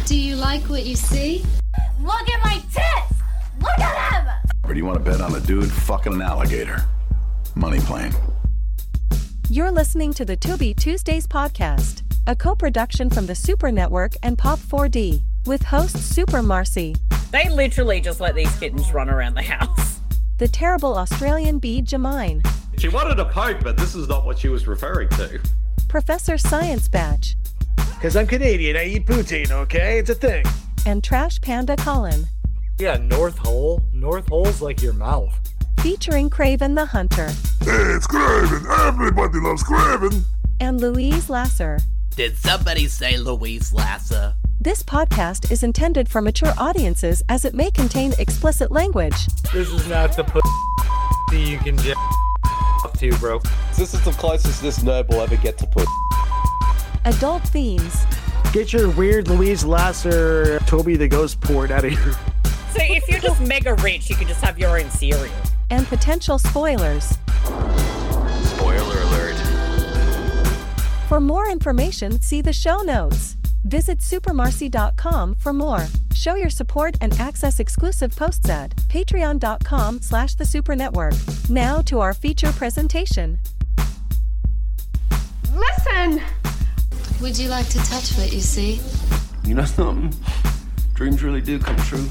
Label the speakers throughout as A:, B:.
A: Do you like what you see?
B: Look at my tits! Look at them!
C: Or do you want to bet on a dude fucking an alligator? Money plane.
D: You're listening to the To Be Tuesdays podcast, a co-production from the Super Network and Pop 4D, with host Super Marcy.
E: They literally just let these kittens run around the house.
D: The terrible Australian bee Jamine.
F: She wanted a poke, but this is not what she was referring to.
D: Professor Science Batch.
G: Because I'm Canadian, I eat poutine, okay? It's a thing.
D: And Trash Panda Colin.
H: Yeah, North Hole. North Hole's like your mouth.
D: Featuring Craven the Hunter.
I: Hey, it's Craven. Everybody loves Craven.
D: And Louise Lasser.
J: Did somebody say Louise Lasser?
D: This podcast is intended for mature audiences as it may contain explicit language.
H: This is not the pussy you can jack off to, bro.
K: This is the closest this nerd will ever get to put.
D: Adult themes.
G: Get your weird Louise Lasser, Toby the Ghost porn out of here.
E: So if you're just mega rich, you can just have your own cereal.
D: And potential spoilers.
F: Spoiler alert.
D: For more information, see the show notes. Visit supermarcy.com for more. Show your support and access exclusive posts at patreon.com/thesupernetwork. Now to our feature presentation.
A: Listen! Would you like to touch what you see?
K: You know something? Dreams really do come true.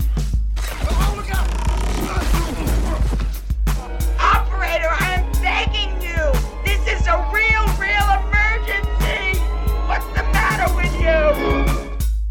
B: Operator, I am begging you! This is a real emergency! What's the matter with you?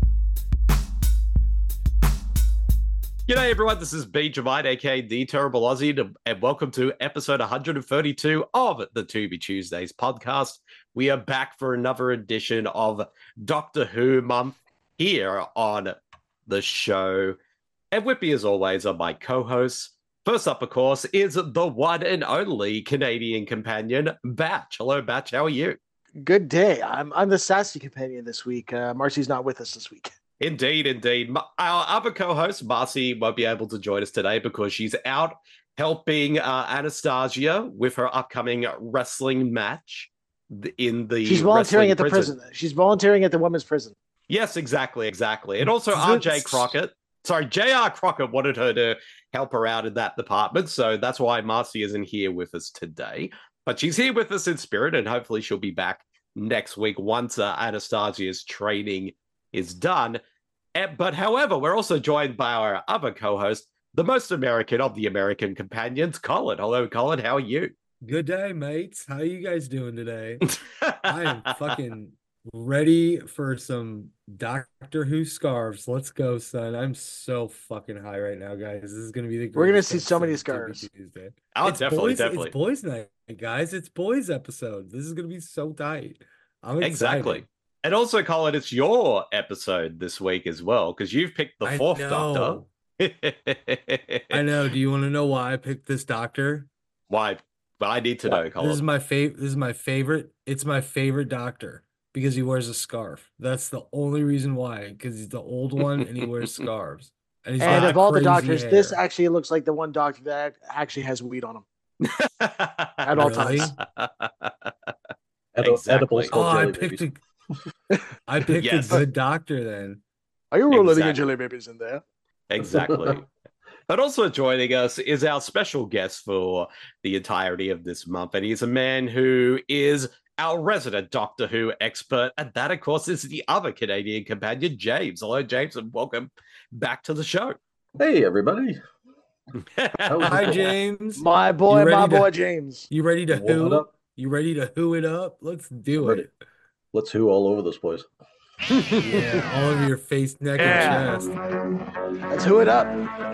F: G'day everyone, this is B. Jamine, aka The Terrible Aussie, and welcome to episode 132 of the To Be Tuesdays podcast. We are back for another edition of Doctor Who month here on the show. And with me as always are my co-hosts. First up, of course, is the one and only Canadian companion, Batch. Hello, Batch, how are you?
G: Good day. I'm the sassy companion this week. Marcy's not with us this week.
F: Indeed. Our other co-host, Marcy, won't be able to join us today because she's out helping Anastasia with her upcoming wrestling match in the
G: She's volunteering at the prison. She's volunteering at the women's prison.
F: Yes, exactly. And also J.R. Crockett wanted her to help her out in that department, so that's why Marcy isn't here with us today. But she's here with us in spirit, and hopefully she'll be back next week once Anastasia's training is done. But however, we're also joined by our other co-host, the most American of the American companions, Colin. Hello, Colin. How are you?
L: Good day, mates. How you guys doing today? I am fucking ready for some Doctor Who scarves. Let's go, son. I'm so fucking high right now, guys. This is going to be the greatest.
G: We're going to see so many scarves.
F: Oh, definitely.
L: It's boys night, guys. It's boys episode. This is going to be so tight. I'm excited.
F: Exactly. And also, Colin, it's your episode this week as well, because you've picked the fourth Doctor.
L: I know. Do you want to know why I picked this Doctor?
F: Why? But I need to know, Colin.
L: This is my favorite. It's my favorite Doctor because he wears a scarf. That's the only reason why. Because he's the old one and he wears scarves. And
G: of all the doctors, hair. This actually looks like the one doctor that actually has weed on him at all times.
F: Exactly.
L: I picked a good doctor then.
G: Are you rolling in jelly babies in there?
F: Exactly. But also joining us is our special guest for the entirety of this month. And he's a man who is our resident Doctor Who expert. And that, of course, is the other Canadian companion, James. Hello, James, and welcome back to the show.
K: Hey, everybody.
L: Hi, James.
G: My boy, James.
L: You ready to who? You ready to who it up? Let's do it.
K: Let's who all over this place.
L: Yeah, all over your face, neck, and chest.
G: Let's who it up.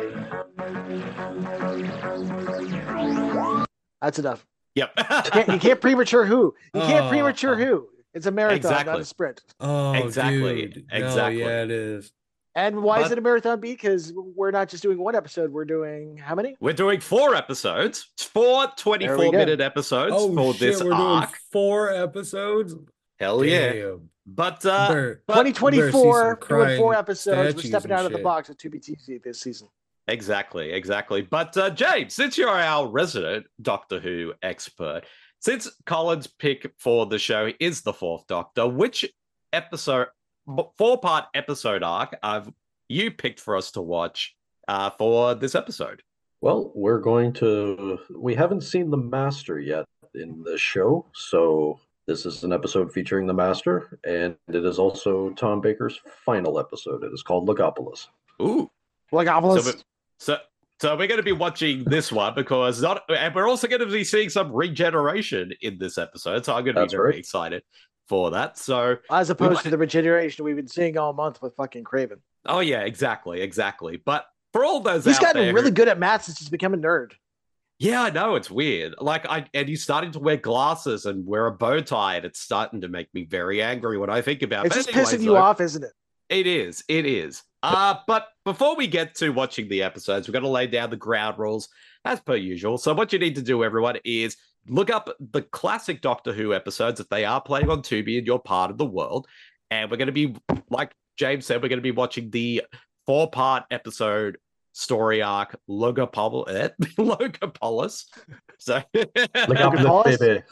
G: That's enough.
F: Yep.
G: You can't premature who. You can't premature who. It's a marathon, not a sprint.
L: Oh,
F: exactly.
L: Dude.
F: Exactly.
L: No, yeah, it is.
G: And why is it a marathon, B? Because we're not just doing one episode. We're doing how many?
F: We're doing 4 episodes. 4 24-minute episodes for this
L: we're
F: arc.
L: Doing 4 episodes?
F: Hell yeah.
L: Damn.
F: But
G: 2024, doing 4 episodes. We're stepping out of the
L: shit.
G: box at 2BTC this season.
F: Exactly. But James, since you're our resident Doctor Who expert, since Colin's pick for the show is the 4th Doctor, which episode 4-part episode arc you picked for us to watch for this episode?
M: Well, we haven't seen the Master yet in the show, so this is an episode featuring the Master, and it is also Tom Baker's final episode. It is called Logopolis.
F: Ooh.
G: Logopolis.
F: So we're going to be watching this one and we're also going to be seeing some regeneration in this episode, so I'm going to be very excited for that. So
G: as opposed to the regeneration we've been seeing all month with fucking Craven.
F: Oh yeah, exactly. But for all those
G: he's gotten really good at math since he's become a nerd.
F: Yeah, I know, it's weird. And he's starting to wear glasses and wear a bow tie, and it's starting to make me very angry when I think about it.
G: It's just pissing you off, isn't it?
F: It is. But before we get to watching the episodes, we're going to lay down the ground rules as per usual. So what you need to do, everyone, is look up the classic Doctor Who episodes if they are playing on Tubi in your part of the world. And we're going to be, like James said, we're going to be watching the 4-part episode story arc Logopolis. So
M: Logopolis, baby.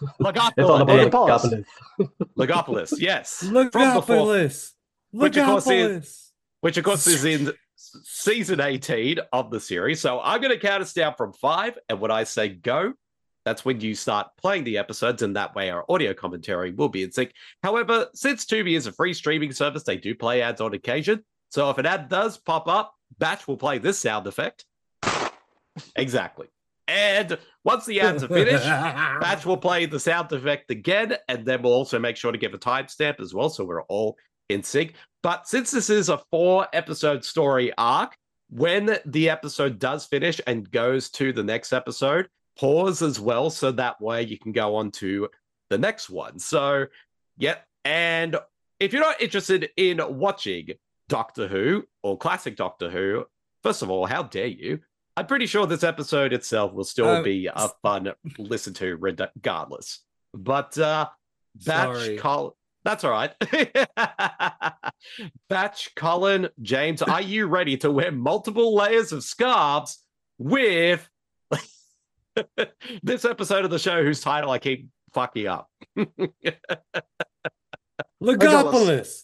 F: Logopolis, yes.
L: Logopolis.
F: Which of course is in season 18 of the series. So I'm going to count us down from 5, and when I say go, that's when you start playing the episodes, and that way our audio commentary will be in sync. However, since Tubi is a free streaming service, they do play ads on occasion. So if an ad does pop up, Batch will play this sound effect. Exactly. And once the ads are finished, Batch will play the sound effect again, and then we'll also make sure to give a timestamp as well, so we're all in sync. But since this is a 4-episode story arc, when the episode does finish and goes to the next episode, pause as well, so that way you can go on to the next one. So, yeah, and if you're not interested in watching Doctor Who or classic Doctor Who, first of all, how dare you? I'm pretty sure this episode itself will still be a fun listen to regardless. But Batch, that's all right. Batch, Colin, James, are you ready to wear multiple layers of scarves with this episode of the show whose title I keep fucking up?
L: Logopolis.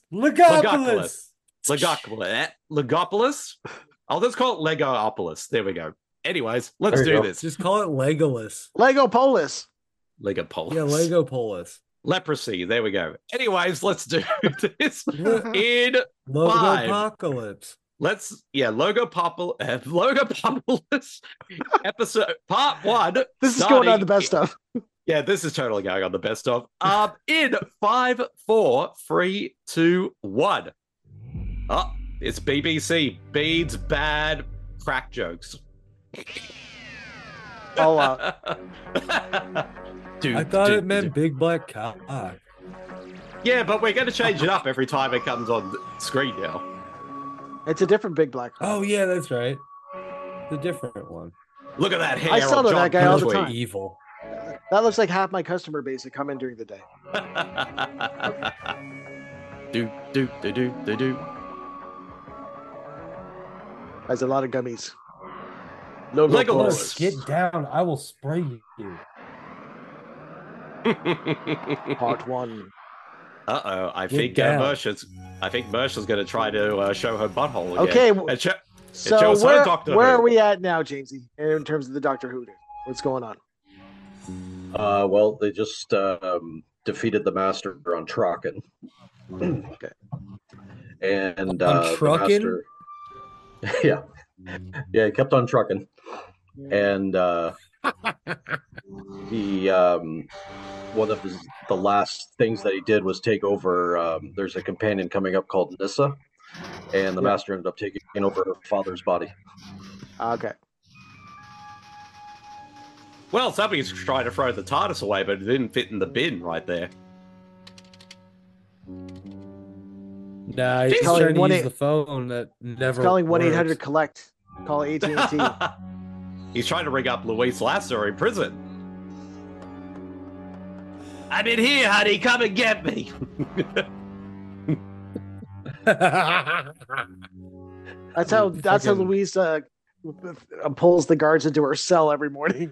F: I'll just call it Legoopolis. There we go. Anyways, let's do this.
L: Just call it Legolas.
G: Legopolis.
F: Legopolis.
L: Yeah, Legopolis.
F: Leprosy. There we go. Anyways, let's do this in 5.
L: Logopocalypse.
F: Logopolis episode part 1.
G: This is going on the best of.
F: Yeah, this is totally going on the best of. In 5, 4, 3, 2, 1. Oh, it's BBC. Bede's bad crack jokes.
G: Oh,
L: I thought it meant big black cock.
F: Yeah, but we're going to change it up every time it comes on the screen now.
G: It's a different big black cock.
L: Oh, yeah, that's right. The different one.
F: Look at that hair.
G: I sell to that guy all the time.
L: Evil.
G: That looks like half my customer base that come in during the day.
F: Do.
G: Has a lot of gummies.
F: Legolas.
L: Get down. I will spray you.
G: Part 1.
F: Uh-oh. I think Mercer's going to try to show her butthole again.
G: Okay.
F: So
G: where are we at now, Jamesy, in terms of the Doctor Who? What's going on?
M: Well, they just defeated the Master on Traken.
G: Okay.
M: And
L: on Traken?
M: Yeah, he kept on trucking, and he one of the last things that he did was take over. There's a companion coming up called Nissa, and the Master ended up taking over her father's body.
G: Okay.
F: Well, somebody's trying to throw the TARDIS away, but it didn't fit in the bin right there.
L: Nah, he's trying to use the phone that never
G: calling 1-800
L: works.
G: collect. Call AT&T.
F: He's trying to ring up Luis Lasser in prison. I'm in here, honey. Come and get me.
G: That's how Louise pulls the guards into her cell every morning.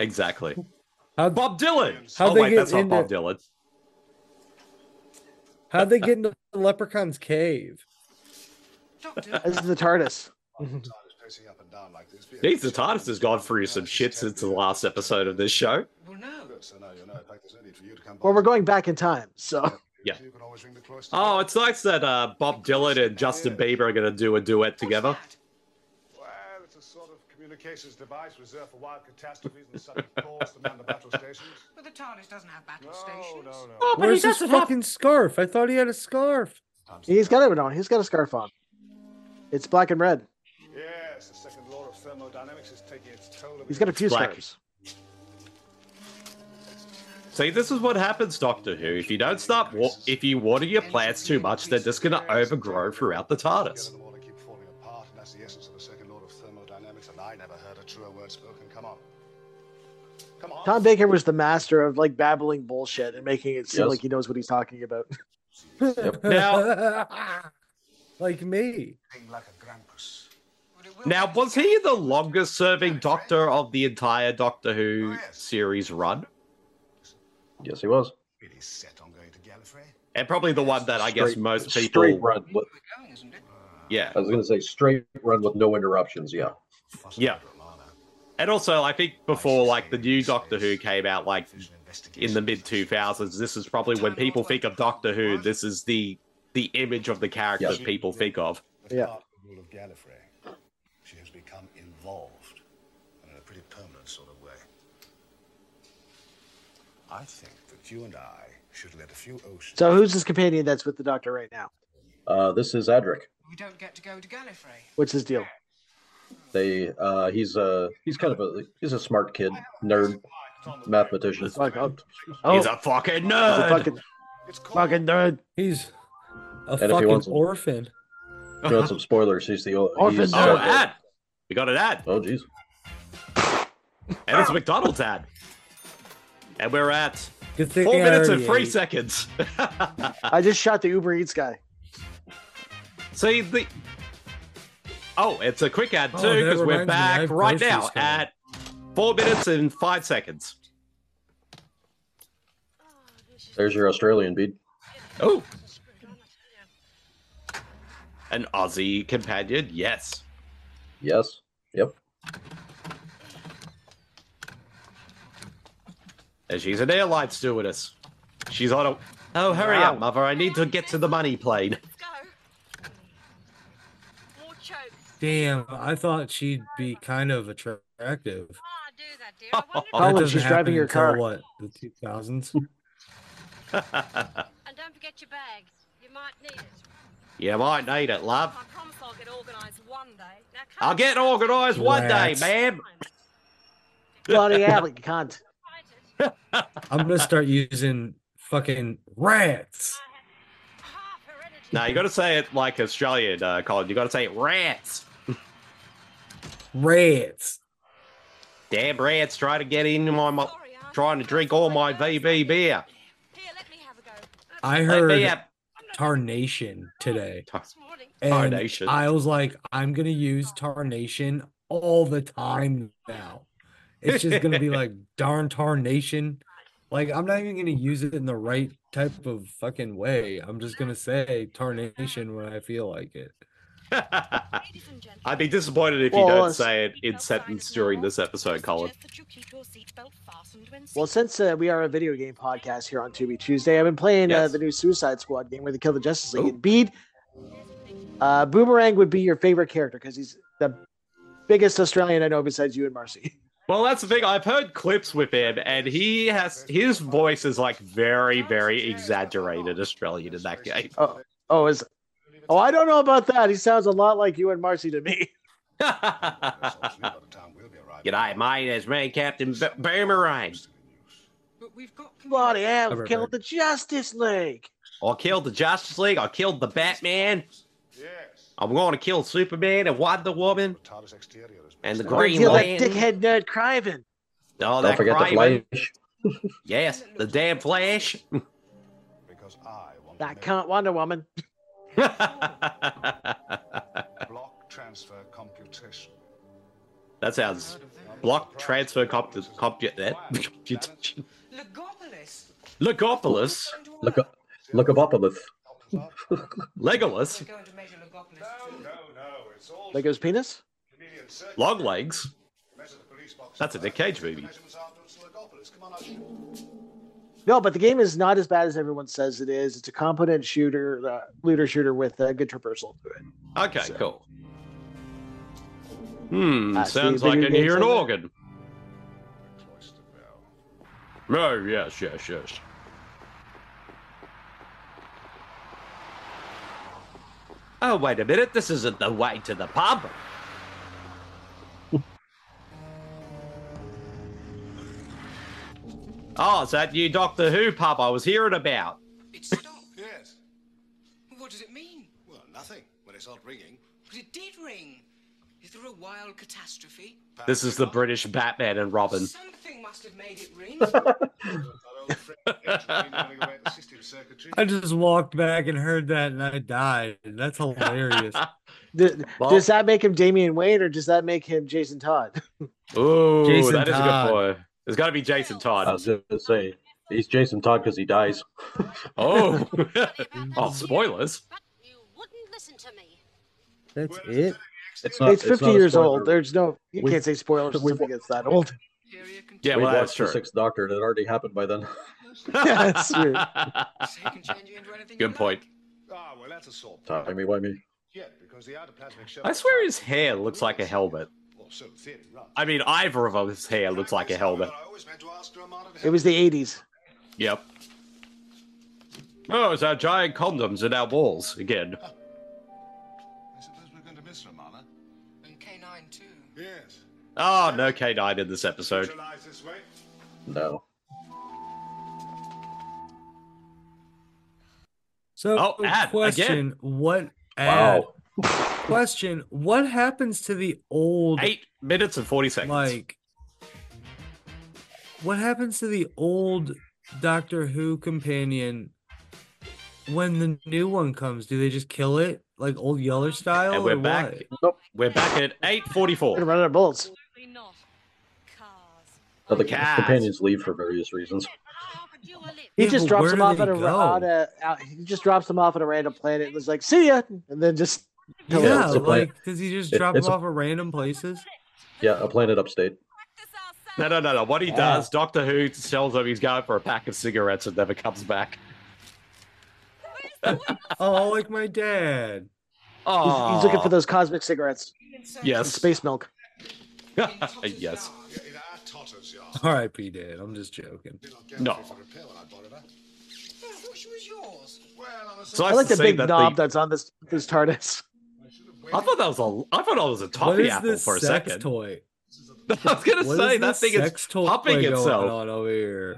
F: Exactly. Bob Dylan. That's not Bob Dylan.
L: How'd they get into the Leprechaun's cave?
G: This is the TARDIS.
F: Jeez, the TARDIS has gone through some shit since the last episode of this show.
G: Well, we're going back in time, so.
F: Yeah. Oh, it's nice that Bob Dylan and Justin Bieber are going to do a duet together.
I: Well, it's a sort of communications device reserved for wild catastrophes and sudden calls to man the battle stations.
B: But the TARDIS doesn't have battle stations.
I: No.
F: Oh, but
L: Where's
F: he
L: his
F: doesn't have...
L: fucking scarf? I thought he had a scarf.
G: He's got it on. He's got a scarf on. It's black and red.
I: Yes, the second law of thermodynamics is taking its toll.
G: He's got a few
F: Black.
G: scarves.
F: See, this is what happens, Doctor Who. If you don't start, if you water your plants too much, they're just going to overgrow throughout the TARDIS.
I: Keep falling apart, and that's the essence of the second law of thermodynamics, and I never heard a truer word spoken. Come on. Come on.
G: Tom Baker was the master of like babbling bullshit and making it seem
M: Yes.
G: like he knows what he's talking about.
F: Now,
L: like me.
I: Like a Grampus.
F: now, was he the longest-serving Doctor of the entire Doctor Who series run?
M: Yes, he was.
I: Really set on going to Gallifrey?
F: And probably the one that I guess
M: Straight-
F: most
M: Straight
F: people...
M: run.
F: Yeah.
M: I was going to say straight run with no interruptions. Yeah.
F: Yeah. And also, I think before, like, the new Doctor Who came out, like, in the mid-2000s, this is probably when people think of Doctor Who, this is the image of the character
M: Yes.
F: that people think of.
G: Yeah.
I: Rule of Gallifrey. She has become involved, and in a pretty permanent sort of way. I think that you and I should let a few oceans.
G: So who's his companion that's with the Doctor right now?
M: This is Adric.
B: We don't get to go to Gallifrey.
G: What's his deal?
M: He's kind of he's a smart kid, nerd, mathematician.
G: Like,
F: He's a fucking nerd!
G: He's a fucking nerd.
L: He's a
M: And if he
L: fucking
M: wants some-
L: orphan.
M: If you want some spoilers, he's the
G: Orphan
M: he's,
F: Oh,
G: nerd.
F: ad! We got an ad.
M: Oh, jeez.
F: And it's a McDonald's ad. And we're at
L: Good thing
F: 4
L: I
F: minutes and
L: already
F: 3
L: ate.
F: seconds.
G: I just shot the Uber Eats guy.
F: See, the... Oh, it's a quick ad
L: Oh,
F: too,
L: that
F: because we're
L: reminds me, I
F: back
L: have
F: right now
L: groceries coming.
F: at 4 minutes and 5 seconds.
M: There's your Australian bead.
F: Oh. An Aussie companion, yes.
M: Yes. Yep.
F: And she's an airline stewardess. She's on a... Oh, hurry up, mother. I need to get to the money plane.
L: Damn, I thought she'd be kind of attractive.
G: Colin, she's driving your car.
L: What, the 2000s?
N: And don't forget your bags. You might need it.
F: You might need it, love.
N: I promise I'll get organised one day. Now,
F: I'll get organised one day,
L: Rats.
F: ma'am.
G: Bloody hell, you cunt.
L: I'm gonna start using fucking rats.
F: No, you got to say it like Australian, Colin. You got to say rats.
L: Rats.
F: Damn rats trying to get into my trying to drink all my VB beer.
L: I
F: Let
L: heard
F: me up.
L: Tarnation today. And
F: Tarnation.
L: I was like, I'm gonna use Tarnation all the time now. It's just gonna be like darn Tarnation. Like, I'm not even gonna use it in the right type of fucking way. I'm just gonna say Tarnation when I feel like it.
F: I'd be disappointed if you
G: Well,
F: don't
G: it's-
F: say it in sentence during this episode, Colin.
G: Well, since we are a video game podcast here on Tubi Tuesday, I've been playing
F: Yes.
G: the new Suicide Squad game where they kill the Justice League. And Bede, Boomerang would be your favorite character because he's the biggest Australian I know besides you and Marcy.
F: Well, that's the thing. I've heard clips with him, and his voice is like very, very exaggerated Australian in that game.
G: I don't know about that. He sounds a lot like you and Marcy to me.
F: G'day, mate. It's me, Captain Boomerang.
G: Bloody hell,
F: Over,
G: killed the Justice League.
F: I killed the Justice League. I killed the Batman. I'm going to kill Superman and Wonder Woman and the Green
G: Kill that
F: Lantern.
G: dickhead nerd Craven.
F: Oh,
M: Don't
F: that
M: forget the
F: Craven.
M: Flash.
F: Yes, the damn Flash.
G: That cunt Wonder Woman.
I: Block transfer computation.
F: That sounds block transfer computation.
B: Legopolis.
F: Legopolis.
M: Look up Opolis.
F: Legolas?
G: Lego's penis?
F: Long legs? That's a Nick Cage movie.
G: No, but the game is not as bad as everyone says it is. It's a competent looter shooter with a good traversal to it.
F: Okay, cool. Sounds
G: the
F: like
G: video
F: I
G: game
F: hear an
G: says it.
F: organ. Oh, yes. Oh, wait a minute. This isn't the way to the pub. Oh, is that you Doctor Who pub I was hearing about?
I: It stopped. Yes.
O: What does it mean?
I: Well, nothing. When it's not ringing.
O: But it did ring. Is there a wild catastrophe?
F: This is the British Batman and Robin.
O: Something must have made it ring.
L: I just walked back and heard that and I died. That's hilarious.
G: Does that make him Damian Wayne or does that make him Jason Todd?
F: Ooh,
L: Jason
F: that is a good
L: Todd.
F: boy. There's got to be Jason Todd.
M: I was going to say, he's Jason Todd because he dies.
F: Oh. Oh, spoilers.
N: You wouldn't listen to me.
L: That's it.
M: It's not.
G: It's 50
M: not a
G: years
M: spoiler.
G: old. There's no. You
M: We-
G: can't say spoilers.
M: we-
G: Something gets that old.
F: Yeah,
M: We
F: well, that's
M: watched
F: true.
M: the Sixth Doctor. It had already happened by then.
G: Yeah, that's true.
F: Good point.
I: Ah, well, that's a sort.
M: Timey-wimey.
I: Yeah, because the outoplasmic shell.
F: I swear his hair looks like a helmet.
I: Well, so the theory runs.
F: I mean, either of his hair looks like a helmet.
I: I always meant to ask Ramana to
G: It was the 80s.
F: Yep. Oh, it's our giant condoms in our walls again.
I: I suppose we're going to miss Ramana.
O: And K9 too.
I: Yes.
F: Oh, no K9 in this episode.
I: Visualize this way.
M: No.
L: So,
F: Oh, ad,
L: question: What?
M: Wow.
L: Question: What happens to the old?
F: 8 minutes and 40 seconds.
L: Like, what happens to the old Doctor Who companion when the new one comes? Do they just kill it like old Yeller style?
F: And we're
L: or
F: back.
L: what?
F: Nope. We're back at
G: We're
F: 8:44.
G: running out of bullets.
N: Absolutely not. Cars.
M: So the
F: Cats.
M: companions leave for various reasons.
N: I offered you a lift.
G: He
L: Yeah,
G: just
L: but
G: drops
L: where
G: them
L: do
G: off
L: they
G: at
L: go?
G: he just drops them off at a random planet and was like, "See ya," and then just
L: Yeah,
M: it's a plan-
L: like does he just
M: it-
L: drop
M: it's
L: them
M: a-
L: off at random places?
M: Yeah, a planet upstate.
F: No. What he does, Doctor Who tells him he's going for a pack of cigarettes and never comes back.
L: Oh, like my dad.
F: Oh,
G: he's looking for those cosmic cigarettes,
F: Yes.
G: space milk.
F: Yes.
I: In our Totter's yard.
L: R.I.P. Dad. I'm just joking.
I: Did not get
F: No.
I: free for repair when I borrowed her.
O: I thought she was yours.
I: Well, I was
F: So
G: I like
F: to
G: the
F: see
G: big
F: that
G: knob that's on this TARDIS.
F: I thought that was a
L: What
F: toffee
L: is
F: apple
L: this
F: for a
L: sex
F: second.
L: toy?
F: I was gonna
L: What
F: say
L: is
F: that
L: this
F: thing is
L: sex toy
F: popping
L: going
F: itself.
L: on over here?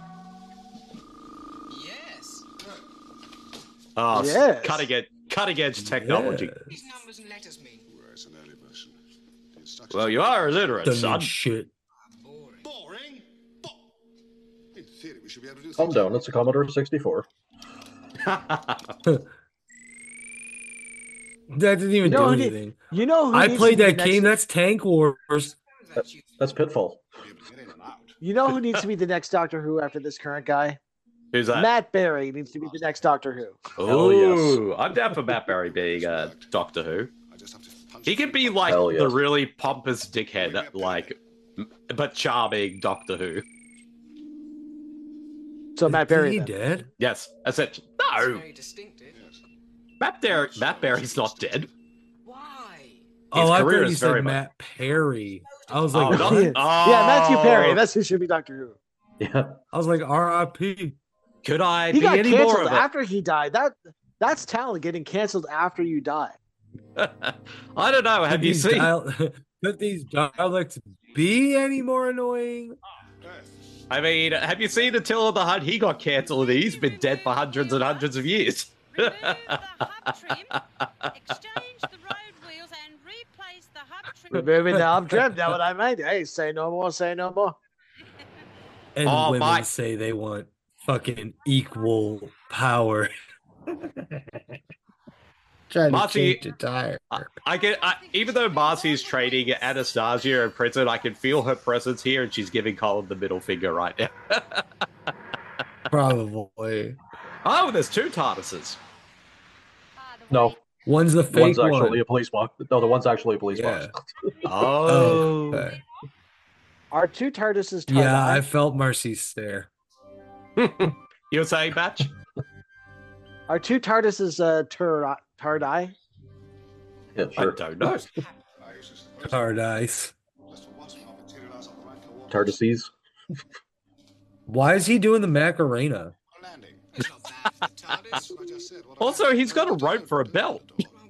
O: Yes.
F: Oh,
G: Yes.
F: cutting edge technology.
L: Yeah.
O: These numbers and letters mean.
I: Well, it's an early version. The instructions
F: Well, you are illiterate,
L: Doesn't
F: son.
L: mean shit.
O: Boring.
I: boring. But in theory, we should be able to do
M: Calm
I: things
M: down. It's a Commodore 64.
L: That didn't even
G: You know
L: do
G: who need-
L: anything.
G: You know who
L: I
G: needs
L: played
G: to be
L: that
G: the
L: game.
G: next-
L: That's Tank Wars.
M: That's Pitfall.
I: to be able to get in and out.
G: You know who needs to be the next Doctor Who after this current guy?
F: Who's that?
G: Matt Berry needs to be the next Doctor Who.
M: Hell yes.
F: Ooh, I'm down for Matt Berry being Doctor Who.
I: I just have to punch
F: He could be like
M: Hell
F: the
M: yes.
F: really pompous dickhead, like, but charming Doctor Who.
G: So Matt Berry.
L: He
G: then.
L: dead?
F: Yes, that's it.
O: It's
F: No,
O: very distinctive.
F: Matt Berry's not dead.
O: Why?
L: Oh, I
F: career
L: thought
F: is
L: you said
F: very much-
L: Matt Perry. I was
F: Oh,
L: like,
F: not-
L: what?
G: Yeah, Matthew Perry.
F: Oh,
G: That's who should be Doctor Who.
M: Yeah.
L: I was like, R.I.P.
F: could I
G: He
F: be
G: got
F: any more
G: canceled
F: of it?
G: after he died. That's talent, getting canceled after you die.
F: I don't know. Have you seen?
L: Could these dialects be any more annoying?
F: I mean, have you seen Attila the Hun? He got cancelled. He's been dead for hundreds and hundreds of years.
N: Remove the hub trim, exchange the road wheels, and replace the hub trim.
G: Removing the hub trim. Now what I made. Hey, say no more. Say no more.
L: And
F: Oh,
L: women
F: my-
L: say they want fucking equal power. Trying to
F: Marcy-
L: change a tire.
F: Even though Marcy is training Anastasia in prison, I can feel her presence here, and she's giving Colin the middle finger right now.
L: Probably.
F: Oh, there's two TARDISes.
M: No.
L: One's the
M: The one's
L: fake
M: actually
L: one.
M: a police box. No, the one's actually a police
L: Yeah.
M: box.
F: Oh.
L: Okay.
G: Are two TARDISes TARDI?
L: Yeah, I felt Marcy's stare.
F: You were saying, Batch?
G: Are two TARDISes TARDI?
M: Yeah,
F: I
M: sure.
F: don't know.
L: Paradise.
M: TARDISes.
L: Why is he doing the Macarena?
F: Also, he's got a rope for a belt.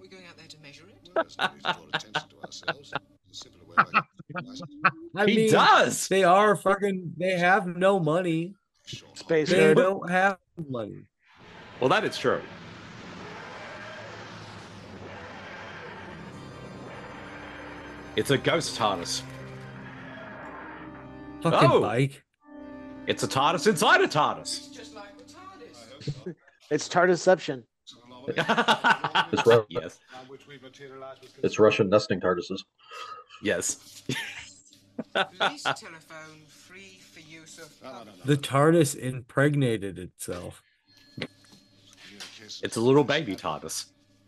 F: He does.
L: They are fucking. They have no money.
G: Space
L: They
G: Nerd.
L: don't have money.
F: Well, that is true. It's a ghost TARDIS.
L: Fucking
F: Oh.
L: bike.
F: It's a TARDIS inside a TARDIS.
G: It's TARDISception.
M: It's,
F: Yes.
M: it's Russian nesting TARDISes.
F: Yes.
O: Police telephone free for use of
L: The TARDIS impregnated itself.
F: It's a little baby TARDIS.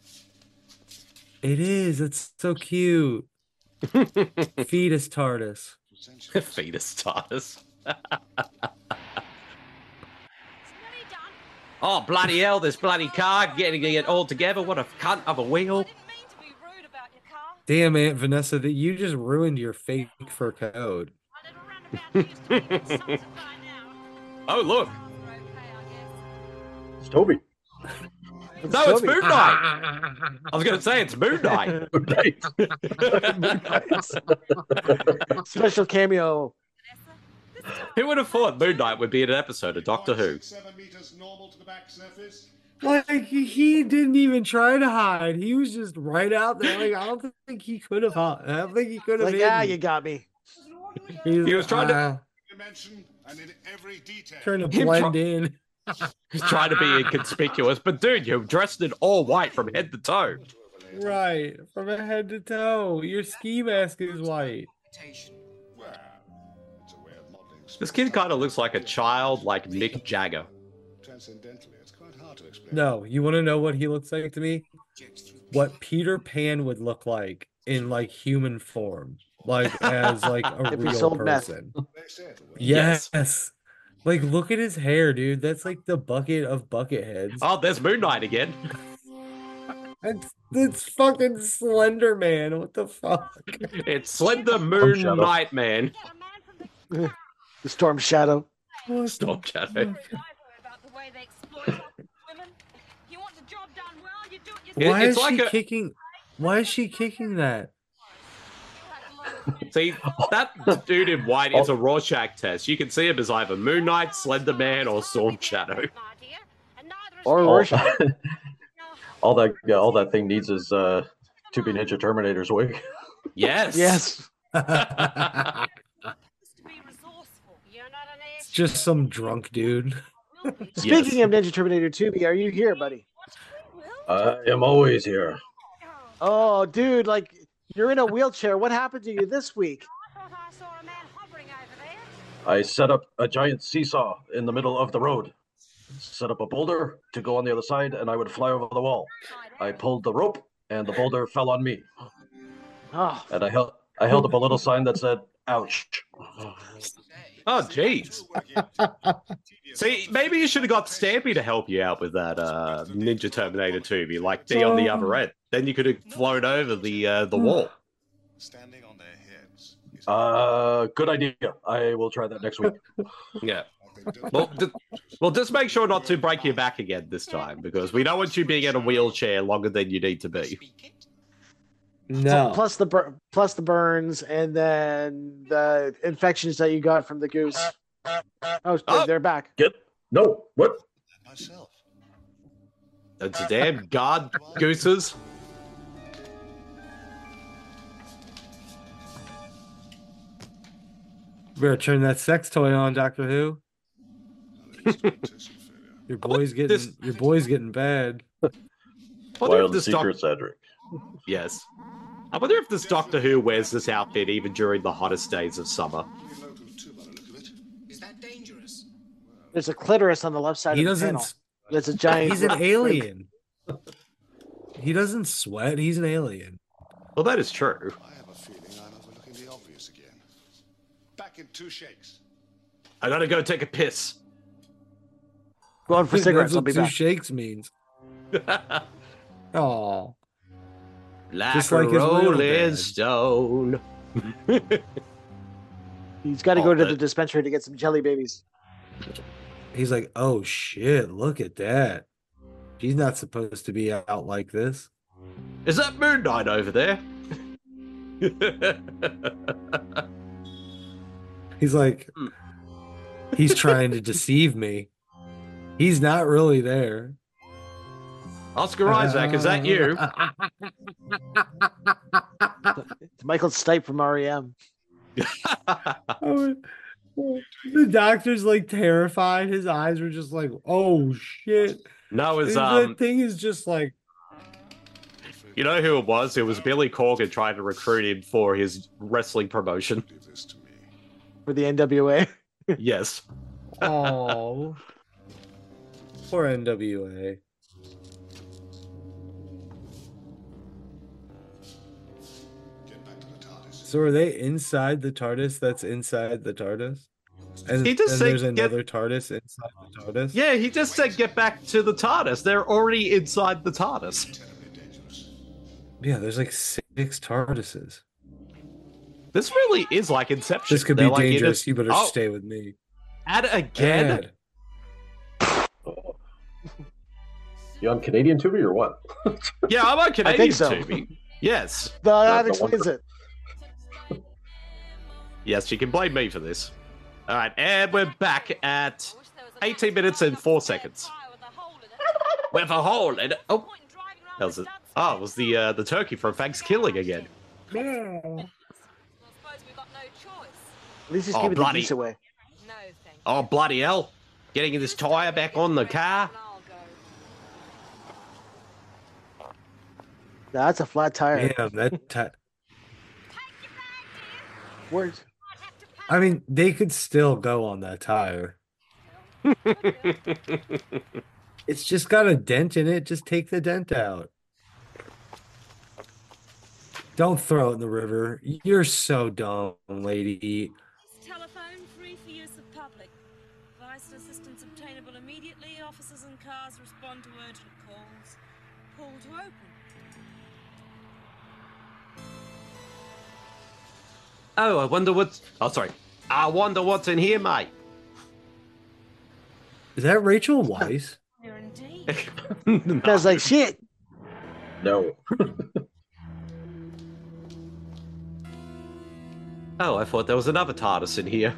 L: It is. It's so cute. Fetus TARDIS.
F: Fetus TARDIS. Oh, bloody hell, this bloody car getting it all together. What a cunt of a wheel.
L: Damn, Aunt Vanessa, that you just ruined your fake fur coat.
F: Oh, look.
M: It's Toby.
F: No, it's Moon Knight. I was going to say it's Moon Knight.
G: Special cameo.
F: Who would have thought Moon Knight would be in an episode of Doctor Who?
L: Like, he didn't even try to hide. He was just right out there. Like, I don't think he could have. I don't think he could have.
G: Like, yeah, you got me.
F: He was trying to
L: trying to blend in.
F: He's trying to be inconspicuous, but dude, you're dressed in all white from head to toe.
L: Right, from head to toe. Your ski mask is white.
F: This kid kind of looks like a child, like Mick Jagger.
L: No, you want to know what he looks like to me? What Peter Pan would look like in like human form, like as like a
G: If he
L: real
G: sold meth.
L: person. Yes. Like, look at his hair, dude. That's like the bucket of bucket heads.
F: Oh, there's Moon Knight again.
L: It's fucking Slender Man. What the fuck?
F: It's Slender Moon
M: Shadow.
F: Knight, man.
G: The Storm Shadow.
F: Stop Shadow.
L: Why
F: It's
L: is
F: like
L: she
F: a-
L: kicking? Why is she kicking that?
F: See, that dude in white is a Rorschach test. You can see him as either Moon Knight, Slender Man, or Storm Shadow.
G: Or
M: All,
G: Rorschach.
M: all that thing needs is to be Ninja Terminator's wig.
F: Yes.
G: Yes.
L: It's just some drunk dude.
G: Speaking of Ninja Terminator 2B, are you here, buddy?
M: I am always here.
G: Oh, dude, like, you're in a wheelchair. What happened to you this week?
M: I set up a giant seesaw in the middle of the road. Set up a boulder to go on the other side, and I would fly over the wall. I pulled the rope, and the boulder fell on me.
G: Oh,
M: And I held up a little sign that said, "Ouch."
F: Oh, jeez. See, maybe you should have got Stampy to help you out with that Ninja Terminator 2. Be like, be on the other end. Then you could have flown over the wall.
M: Good idea. I will try that next week.
F: Yeah. Well, just make sure not to break your back again this time, because we don't want you being in a wheelchair longer than you need to be.
L: No.
G: plus the burns and then the infections that you got from the goose. Oh, they're back.
M: What?
F: That's a damn guard gooses.
L: Better turn that sex toy on, Doctor Who. Your boy's getting bad.
M: Wild and secret, Cedric.
F: Yes. I wonder if this Doctor Who wears this outfit even during the hottest days of summer.
O: Is that dangerous?
G: There's a clitoris on the left side
L: He
G: of the
L: doesn't.
G: panel. There's a giant.
L: He's an alien. He doesn't sweat. He's an alien.
F: Well, that is true.
I: I have a feeling I'm overlooking the obvious again. Back in 2 shakes.
F: I gotta go take a piss.
G: Go on for cigarettes.
L: That's
G: I'll
L: what
G: be
L: 2
G: back.
L: shakes means. Oh,
F: Like
L: just
F: a
L: like his real
F: rolling
L: dad.
F: stone.
G: He's got to go to
F: the-
G: the dispensary to get some jelly babies.
L: he's like, oh shit, look at that. She's not supposed to be out like this.
F: Is that Moon Knight over there?
L: He's like, he's trying to deceive me. He's not really there.
F: Oscar Isaac, is that you?
G: It's Michael Stipe from REM.
L: Oh, the doctor's like terrified. His eyes were just like, oh shit.
F: No, it's
L: That thing is just like,
F: you know who it was? It was Billy Corgan trying to recruit him for his wrestling promotion.
G: For the NWA.
F: Yes.
L: oh, poor NWA. So are they inside the TARDIS that's inside the TARDIS? And,
F: He just
L: and
F: said
L: there's
F: get-
L: another TARDIS inside the TARDIS?
F: Yeah, he just said get back to the TARDIS. They're already inside the TARDIS.
L: Yeah, there's like 6 TARDISes.
F: This really is like Inception.
L: This could
F: They're
L: be
F: like in
L: dangerous.
F: a-
L: You better
F: Oh,
L: stay with me.
F: Add it again?
L: Dad.
M: You on Canadian Tubi or what?
F: Yeah, I'm on Canadian
G: so.
F: Tubi. Yes.
G: That explains it.
F: Yes, you can blame me for this. All right, and we're back at 18 minutes and 4 seconds. With a hole in it. Oh, that was it. Oh, it was the turkey from Thanksgiving again.
G: At least he's
F: Oh,
G: giving
F: bloody-
G: the geese away.
F: Oh, bloody hell. Getting this tire back on the car.
G: Nah, that's a flat tire.
L: Damn, that
G: Where's
L: I mean, they could still go on that tire. It's just got a dent in it. Just take the dent out. Don't throw it in the river. You're so dumb, lady.
N: Telephone free for use of public. Vital assistance obtainable immediately. Officers and cars respond to urgent calls. Call to open.
F: Oh, I wonder what's... Oh, sorry. I wonder what's in here, mate.
L: Is that Rachel Weisz?
G: Smells like shit.
M: No.
F: Oh, I thought there was another TARDIS in here.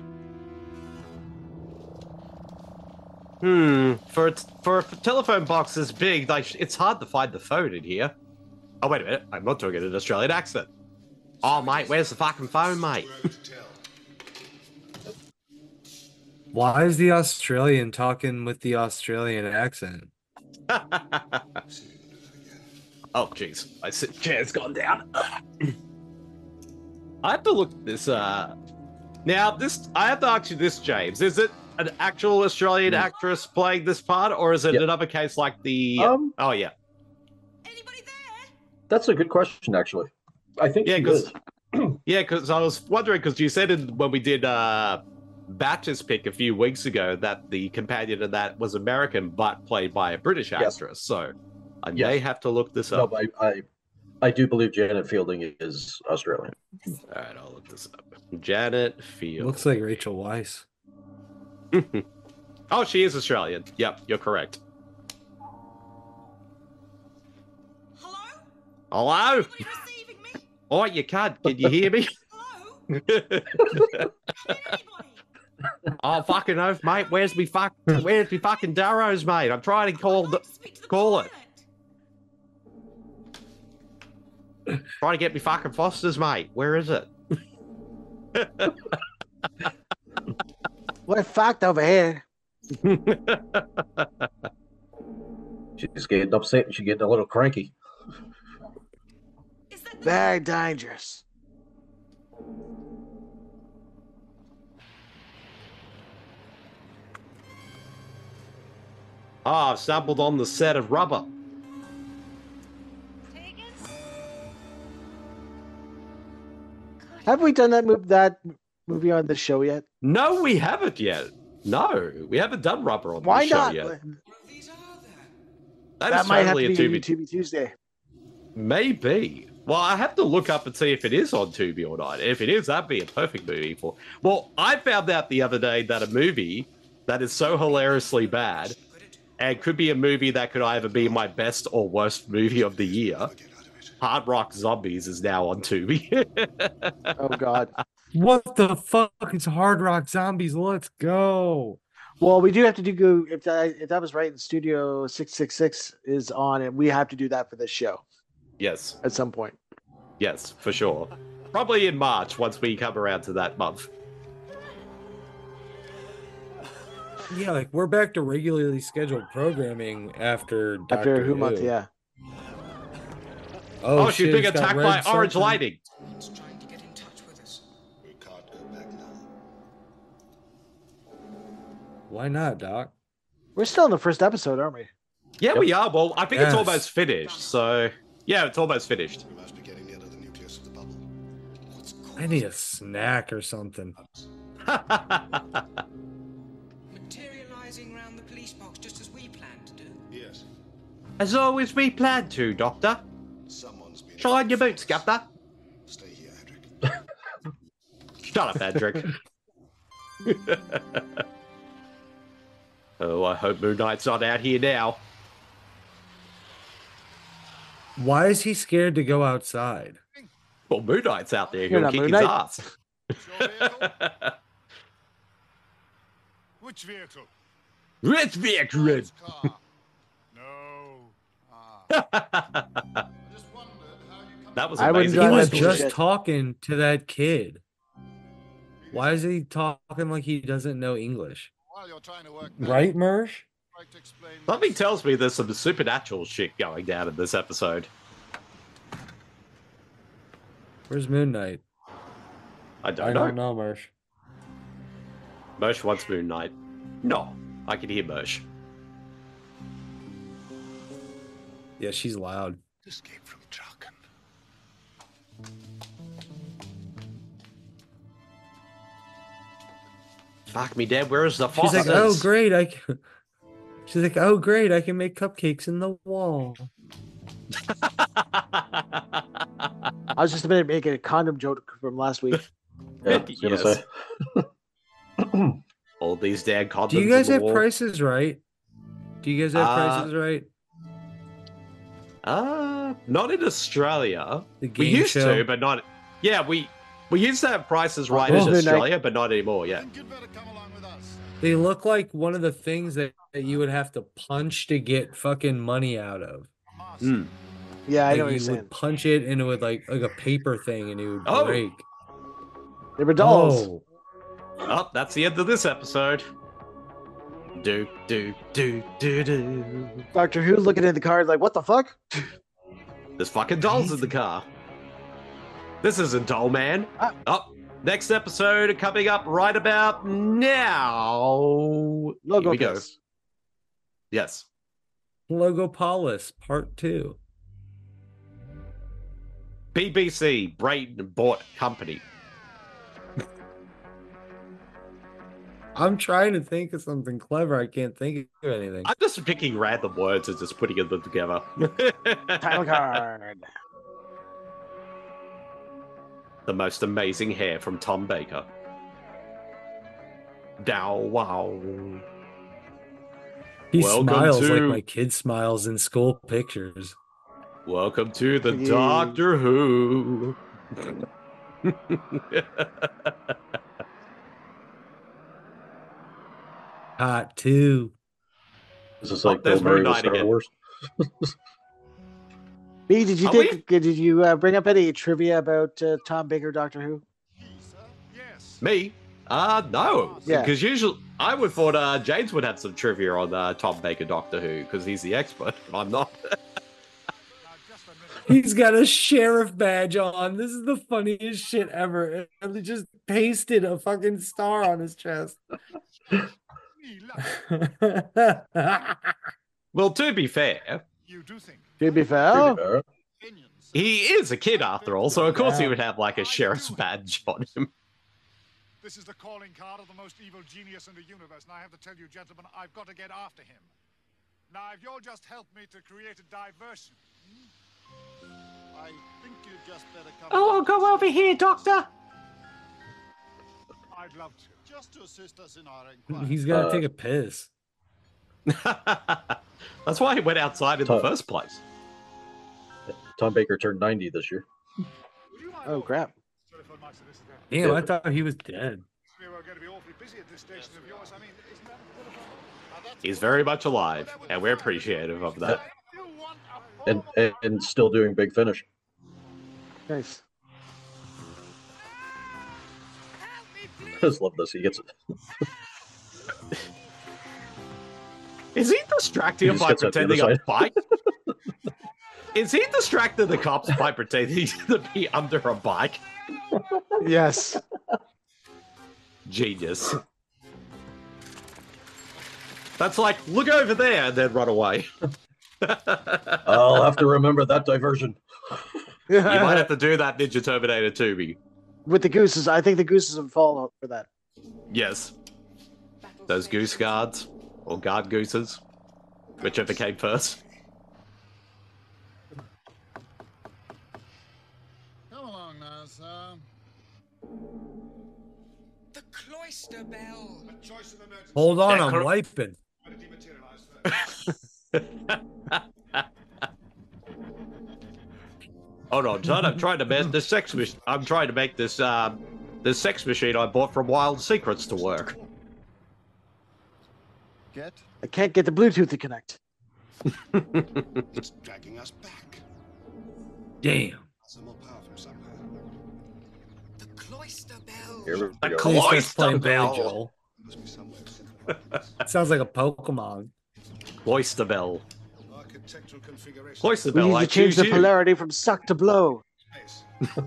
F: For a telephone box this big, like, it's hard to find the phone in here. Oh, wait a minute. I'm not doing an Australian accent. Oh, mate, where's the fucking phone, mate?
L: Why is the Australian talking with the Australian accent?
F: Oh, jeez. My chair's gone down. I have to look at this, Now, this... I have to ask you this, James. Is it an actual Australian actress playing this part, or is it another case like the... oh, yeah.
M: That's a good question, actually. I think
F: Yeah,
M: she
F: because
M: is.
F: yeah, because I was wondering, because you said when we did Batch's pick a few weeks ago that the companion of that was American but played by a British actress. So I may have to look this
M: No,
F: up.
M: but I do believe Janet Fielding is Australian.
F: All right, I'll look this up. Janet Field.
L: Looks like Rachel Weisz.
F: Oh, she is Australian. Yep, you're correct. Hello? Oh, you can't. Can you hear me? Oh, fucking oath, mate. Where's me fucking Darrows, mate? I'm trying to call it. Trying to get me fucking Foster's, mate. Where is it?
G: What a fact over here.
M: She's getting upset and she's getting a little cranky.
G: Very dangerous.
F: Oh, I've stumbled on the set of Rubber.
G: Have we done that movie on the show yet?
F: No, we haven't yet. No, we haven't done Rubber on
G: Why
F: the show
G: not?
F: yet.
G: That might have to be
F: totally a
G: Tubi Tuesday.
F: Maybe. Well, I have to look up and see if it is on Tubi or not. If it is, that'd be a perfect movie for. Well, I found out the other day that a movie that is so hilariously bad and could be a movie that could either be my best or worst movie of the year, Hard Rock Zombies, is now on Tubi.
G: Oh God.
L: What the fuck? It's Hard Rock Zombies. Let's go.
G: Well, we do have to do if that was right. In Studio 666 is on, and we have to do that for this show.
F: Yes.
G: At some point.
F: Yes, for sure. Probably in March once we come around to that month.
L: Yeah, like we're back to regularly scheduled programming after
G: After Who month, yeah.
F: Oh, she's
L: shit,
F: being
L: it's got
F: attacked by
L: red
F: orange
L: something.
F: lighting.
L: Why not, Doc?
G: We're still in the first episode, aren't we?
F: Yeah, we are. Well, I think it's
L: Yes.
F: almost finished. So, yeah, it's almost finished.
L: I need a snack or something.
O: Materializing around the police box just as we planned to do.
I: Yes.
F: As always, we planned to, Doctor. Shine your boots, Governor.
I: Stay here, Hedrick.
F: Shut up, Hedrick. Oh, I hope Moon Knight's not out here now.
L: Why is he scared to go outside?
F: Well, Moon Knight's out there.
G: You're
F: He'll
G: not
F: kick
G: Moon
F: his
G: Knight.
F: ass.
I: Which vehicle?
F: Red vehicle.
I: Car. No. Ah.
F: That was
G: I wouldn't
F: amazing.
L: He
G: drive
L: was
G: that
L: just
G: bullshit.
L: talking to that kid. Why is he talking like he doesn't know English?
I: While you're trying to work
L: Right, Mersh?
I: try to explain
F: Something tells me there's some supernatural shit going down in this episode.
L: Where's Moon Knight?
F: I
L: I
F: don't
L: don't
F: know.
L: know, Mersh.
F: Mersh wants Moon Knight. No, I can hear Mersh.
L: Yeah, she's loud.
I: escape from Draken.
F: Fuck me, Dad. Where is the
L: She's
F: faucet?
L: like, oh great, I can. She's like, oh great, I can make cupcakes in the wall.
G: I was just a minute making a condom joke from last week.
M: Yeah, I was gonna
F: Yes.
M: say.
F: All these damn condoms.
L: Do you guys
F: in the
L: have
F: wall.
L: prices right? Do you guys have prices right?
F: Not in Australia.
L: The
F: We
L: game
F: used
L: show?
F: to, but not. Yeah, we used to have prices right
L: Oh,
F: in
L: good night.
F: Australia, but not anymore. Yeah.
L: They look like one of the things that you would have to punch to get fucking money out of.
F: Mm.
G: Yeah, I
L: Like,
G: know what
L: you
G: you're saying.
L: would punch it and it would like a paper thing and it would
F: Oh.
L: break.
G: They were dolls.
L: Oh,
F: Oh, that's the end of this episode. Do.
G: Doctor Who looking at the card like, what the fuck?
F: There's fucking dolls in the car. This isn't Doll Man. Oh, next episode coming up right about now.
G: Logo
F: Here we go.
G: piss.
F: Yes.
L: Logopolis Part 2.
F: BBC Brayton bought company.
L: I'm trying to think of something clever. I can't think of anything.
F: I'm just picking random words and just putting them together.
G: Title card.
F: The most amazing hair from Tom Baker. Dow wow.
L: He
F: Welcome
L: smiles
F: to-
L: like my kid smiles in school pictures.
F: Welcome to the
G: Yeah.
F: Doctor Who.
L: Hot 2.
M: This is like
F: there's
M: Bill Murray
F: Moon
M: with
F: Knight
M: Star
F: again.
M: Wars.
G: B, did you
F: Are
G: think? Did you bring up any trivia about Tom Baker, Doctor Who?
F: Me? No.
G: Yeah.
F: Because usually I would thought James would have some trivia on Tom Baker Doctor Who because he's the expert. I'm not.
L: He's got a sheriff badge on. This is the funniest shit ever. And they just pasted a fucking star on his chest.
F: Well, to be fair,
I: You do think
G: To be fair,
F: He is a kid after all, so of course he
L: Yeah.
F: would have like a sheriff's badge on him.
I: This is the calling card of the most evil genius in the universe, and I have to tell you, gentlemen, I've got to get after him. Now, if you'll just help me to create a diversion. I think you'd just better come.
F: Oh, go over here, Doctor.
I: I'd love to. Just to assist us in our inquiry.
L: He's got to take a piss.
F: That's why he went outside in the first place.
M: Tom Baker turned 90 this year.
G: Oh crap!
L: Damn, I thought he was dead.
I: We were going to be awfully busy at this station of yours. I mean, isn't that
F: He's very much alive, and we're appreciative of that.
M: And still doing Big Finish.
G: Nice.
M: I just love this. He gets it.
F: Is he distracting him by pretending a bike? Is he distracting the cops by pretending to be under a bike?
G: Yes.
F: Genius. That's like, look over there, and then run away.
M: I'll have to remember that diversion.
F: You might have to do that, Ninja Terminator 2.
G: With the gooses, I think the gooses have fallen for that.
F: Yes. Those goose guards, or guard gooses, whichever came first.
I: Come along now, sir.
O: The cloister bell.
I: A choice of emergency.
L: Hold on,
F: Yeah,
L: I'm wiping.
I: How did he materialize first?
F: Hold on, son. I'm trying to make this sex machine. I'm trying to make this this sex machine I bought from Wild Secrets to work.
I: Get?
G: I can't get the Bluetooth to connect.
I: It's dragging us back.
L: Damn.
I: Some more power from somewhere.
O: The cloister bell.
M: Here we
F: The
M: go.
F: cloister
L: Playing Billy
F: bell.
L: Joel.
I: Must be somewhere.
L: Sounds like a Pokemon.
F: Cloister bell.
I: Architectural configuration.
F: Cloister
G: We
F: bell.
G: need
F: I
G: to change
F: choose
G: the
F: you.
G: polarity from suck to blow.
I: Space.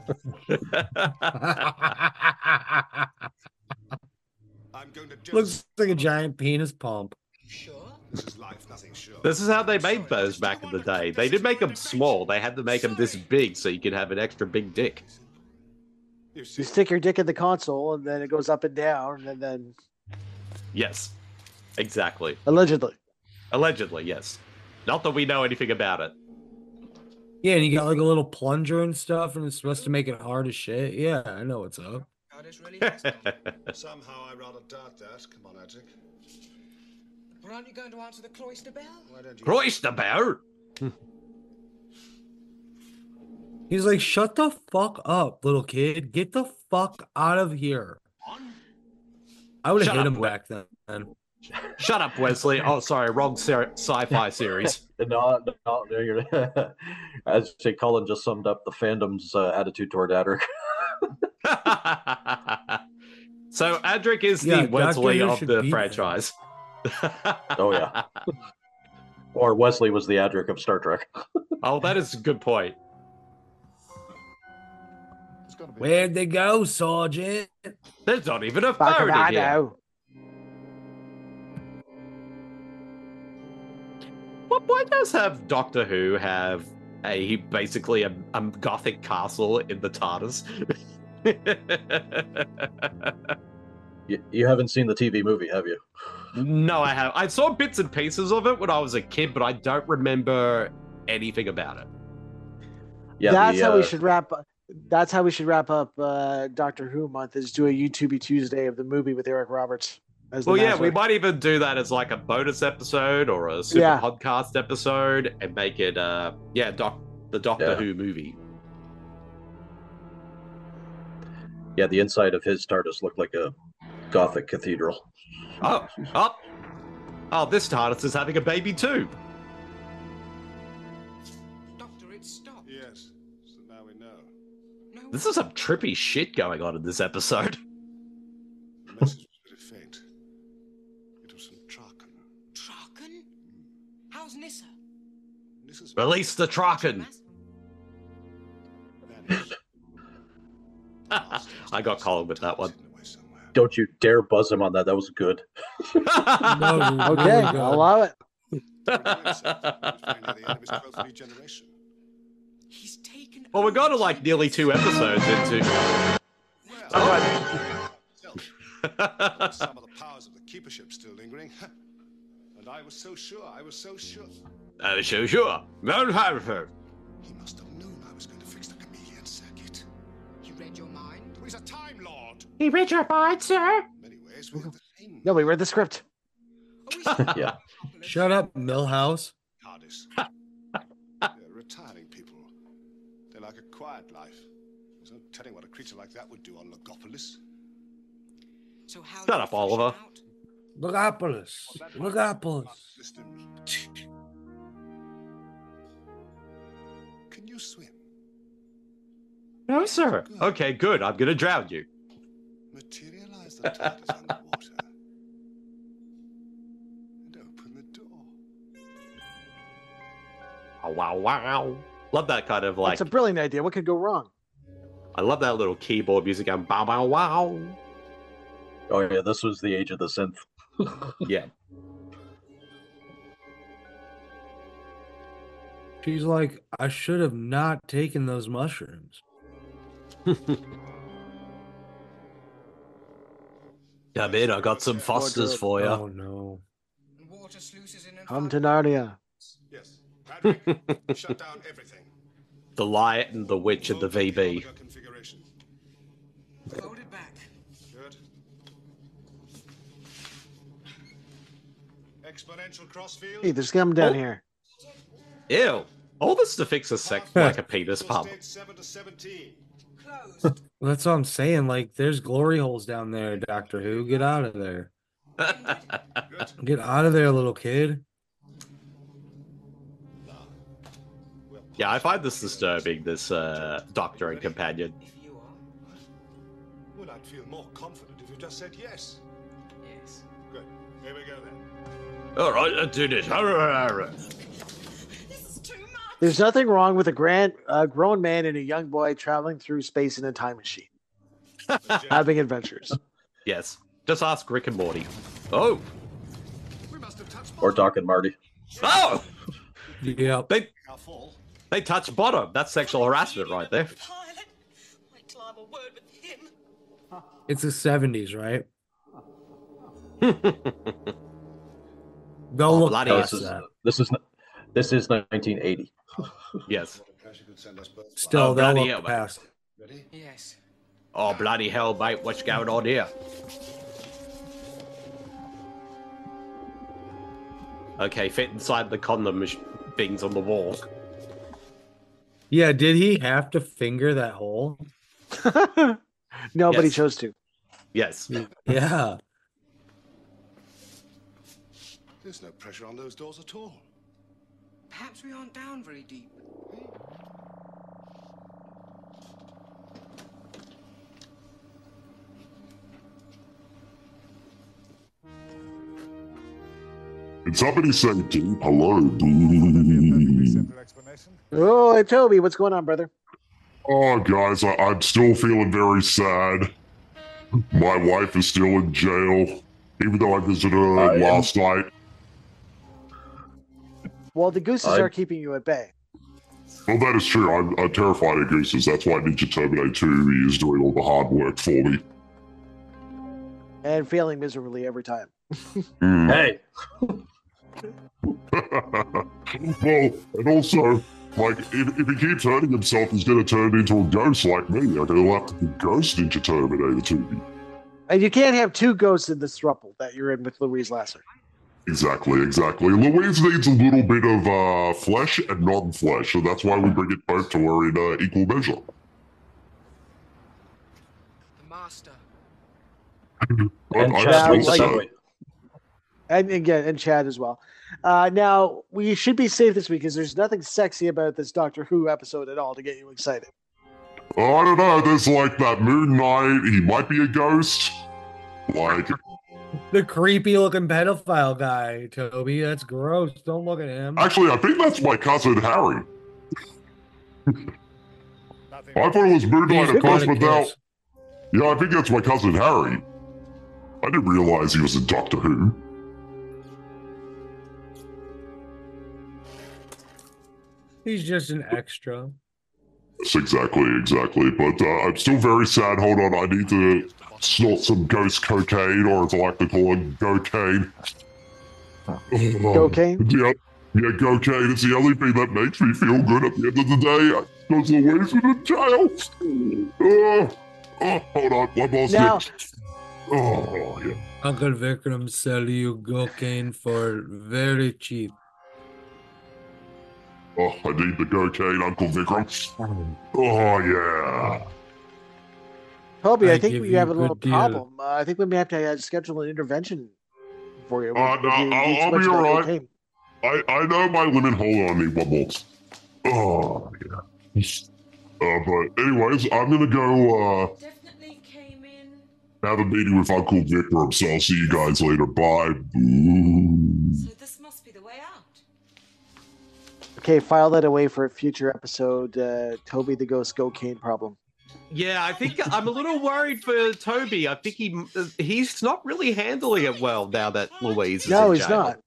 I: I'm going to just.
L: Looks like a giant penis pump.
O: Sure.
I: This is life, nothing sure.
F: This is how they made those back in the day. They did make them small. They had to make them this big so you could have an extra big dick.
I: You see,
G: You stick your dick in the console, and then it goes up and down, and then
F: Yes. Exactly.
G: allegedly.
F: Allegedly, yes. Not that we know anything about it.
L: Yeah, and you got like a little plunger and stuff, and it's supposed to make it hard as shit. Yeah, I know what's up.
O: God is really desperate.
I: somehow I rather doubt that. Come on, Adric.
O: Well, aren't you going to answer the cloister bell?
I: Why don't you?
F: Cloister bell.
L: He's like, shut the fuck up, little kid. Get the fuck out of here. I would have
F: Shut
L: hit
F: up,
L: him
F: Wes.
L: back then.
F: Shut up, Wesley. Oh, sorry, wrong sci-fi series.
M: No, you're as say, Colin just summed up the fandom's attitude toward Adric.
F: So Adric is
L: Yeah,
F: the Wesley
L: Dr. Who
F: of
L: should
F: the
L: be
F: franchise.
M: Oh yeah. Or Wesley was the Adric of Star Trek.
F: Oh, that is a good point.
I: It's gonna be.
L: Where'd they go, Sergeant?
F: There's not even a
G: Back
F: phone
G: of
F: in here.
G: now.
F: Why does have Doctor Who have basically a gothic castle in the TARDIS?
M: You haven't seen the TV movie, have you?
F: No, I have. I saw bits and pieces of it when I was a kid, but I don't remember anything about it.
M: Yeah,
G: That's how we should wrap. That's how we should wrap up Doctor Who month. Is do a YouTubey Tuesday of the movie with Eric Roberts. As the
F: Well, yeah,
G: Master.
F: we might even do that as like a bonus episode or a super
G: Yeah.
F: podcast episode and make it, the Doctor
M: Yeah.
F: Who movie.
M: Yeah, the inside of his TARDIS looked like a Gothic cathedral.
F: Oh, this TARDIS is having a baby too.
O: Doctor, it's stopped.
I: Yes. So now we know.
O: No.
F: This is some trippy shit going on in this episode.
I: The message was very faint. It was from Traken.
O: Traken? How's Nissa?
I: This is
F: Release the Traken.
I: vanished.
F: I got Colin with that one.
I: Hidden away somewhere.
M: Don't you dare buzz him on that. That was good.
L: No,
G: Okay,
L: really good.
G: I'll allow it.
I: Finally, the enemy's 12th regeneration.
F: Well, we're going to like nearly 2 episodes into.
P: Some of the powers of the keepership still lingering. And I was so sure.
F: I was so sure.
P: He must have known I was going to fix the chameleon circuit.
O: He read your mind?
P: He's a Time Lord.
E: He read your mind, sir?
P: In many ways, we have the same.
G: No, we read the script.
M: Yeah.
L: Shut up, Millhouse.
P: TARDIS. They're retiring people. They like a quiet life. There's no telling what a creature like that would do on Logopolis.
O: So how
F: Shut up, Oliver.
L: Logopolis.
P: Can you swim?
F: No, sir. Okay, good. I'm going to drown you.
P: Materialize the TARDIS underwater. And open the door.
F: Oh, wow. Love that kind of like.
G: It's a brilliant idea. What could go wrong?
F: I love that little keyboard music going bow, bow, wow.
M: Oh yeah, this was the age of the synth.
F: Yeah.
L: She's like, I should have not taken those mushrooms.
F: Come in, I got some Fosters for you.
L: Oh no.
G: Come to Narnia.
P: Yes. Patrick, shut down everything.
F: The Light and the Witch and the VB.
P: Configuration.
O: Hold it back.
P: Good. Exponential crossfield.
G: Hey, there's scum down here.
F: Ew. All this to fix a sect like a penis pump.
P: 7 to 17.
L: That's what I'm saying. Like, there's glory holes down there, Doctor Who. Get out of there. Get out of there, little kid.
F: Yeah, I find this disturbing, this Doctor and Companion.
P: Well, I'd feel more confident if you just said yes.
O: Yes.
P: Good. Here we go then.
F: All right, let's do this.
G: There's nothing wrong with a grown man and a young boy traveling through space in a time machine. Having adventures.
F: Yes. Just ask Rick and Morty. Oh.
M: Or Doc and Marty.
F: Oh!
L: Yeah.
F: They touch bottom. That's sexual harassment right there.
L: It's the 70s, right? Go look past that.
M: This is 1980.
F: Yes.
L: Still, they'll look past.
P: Ready?
O: Yes.
F: Oh, bloody hell, mate. What's going on here? Okay, fit inside the condom things on the wall.
L: Yeah, did he have to finger that hole?
G: No, but he
F: Yes.
G: chose to.
F: Yes.
L: Yeah.
P: There's no pressure on those doors at all.
O: Perhaps we aren't down very deep.
Q: It's uppity safety. Hello.
G: Oh, hey, Toby, what's going on, brother?
Q: Oh, guys, I'm still feeling very sad. My wife is still in jail, even though I visited her last night.
G: Well, the gooses are keeping you at bay.
Q: Well, that is true. I'm terrified of gooses. That's why Ninja Terminator 2 is doing all the hard work for me.
G: And failing miserably every time.
M: Hey!
Q: Well, and also, like, if he keeps hurting himself, he's going to turn into a ghost like me. Like, he'll have to be Ghost Ninja Terminator 2.
G: And you can't have two ghosts in this throuple that you're in with Louise Lasser.
Q: Exactly. Louise needs a little bit of flesh and non-flesh, so that's why we bring it both to her in equal measure.
O: The master.
G: And again, and Chad as well. Now, we should be safe this week because there's nothing sexy about this Doctor Who episode at all to get you excited.
Q: Oh, I don't know. There's like that Moon Knight. He might be a ghost. Like
L: the creepy looking pedophile guy, Toby. That's gross. Don't look at him.
Q: Actually, I think that's my cousin Harry. I thought it was Moon Knight at first, but now... Yeah, I think that's my cousin Harry. I didn't realize he was in Doctor Who.
L: He's just an extra.
Q: Yes, exactly. But I'm still very sad. Hold on, I need to snort some ghost cocaine, or as I like to call it, cocaine.
G: Cocaine?
Q: Yeah, cocaine. It's the only thing that makes me feel good at the end of the day. Because Louise is in jail. Hold on, one more
G: Now,
Q: sip. Oh, yeah.
L: Uncle Vikram sell you cocaine for very cheap.
Q: Oh, I need the cocaine, Uncle Vikram. Oh, yeah.
G: Toby, I
L: I
G: think
L: give
G: we
L: you
G: have a
L: a
G: little
L: good deal.
G: problem. I think we may have to schedule an intervention for you.
Q: No, I'll be all right. I know my limit. Hold on, I need one more. Oh, yeah. But anyways, I'm gonna go
N: Definitely came in.
Q: have a meeting with Uncle Vikram, so I'll see you guys later. Bye.
N: So this must be the way out.
G: Okay, file that away for a future episode. Toby the Ghost Cocaine problem.
F: Yeah, I think I'm a little worried for Toby. I think he's not really handling it well now that Louise is
G: No,
F: in
G: he's
F: jail.
G: not.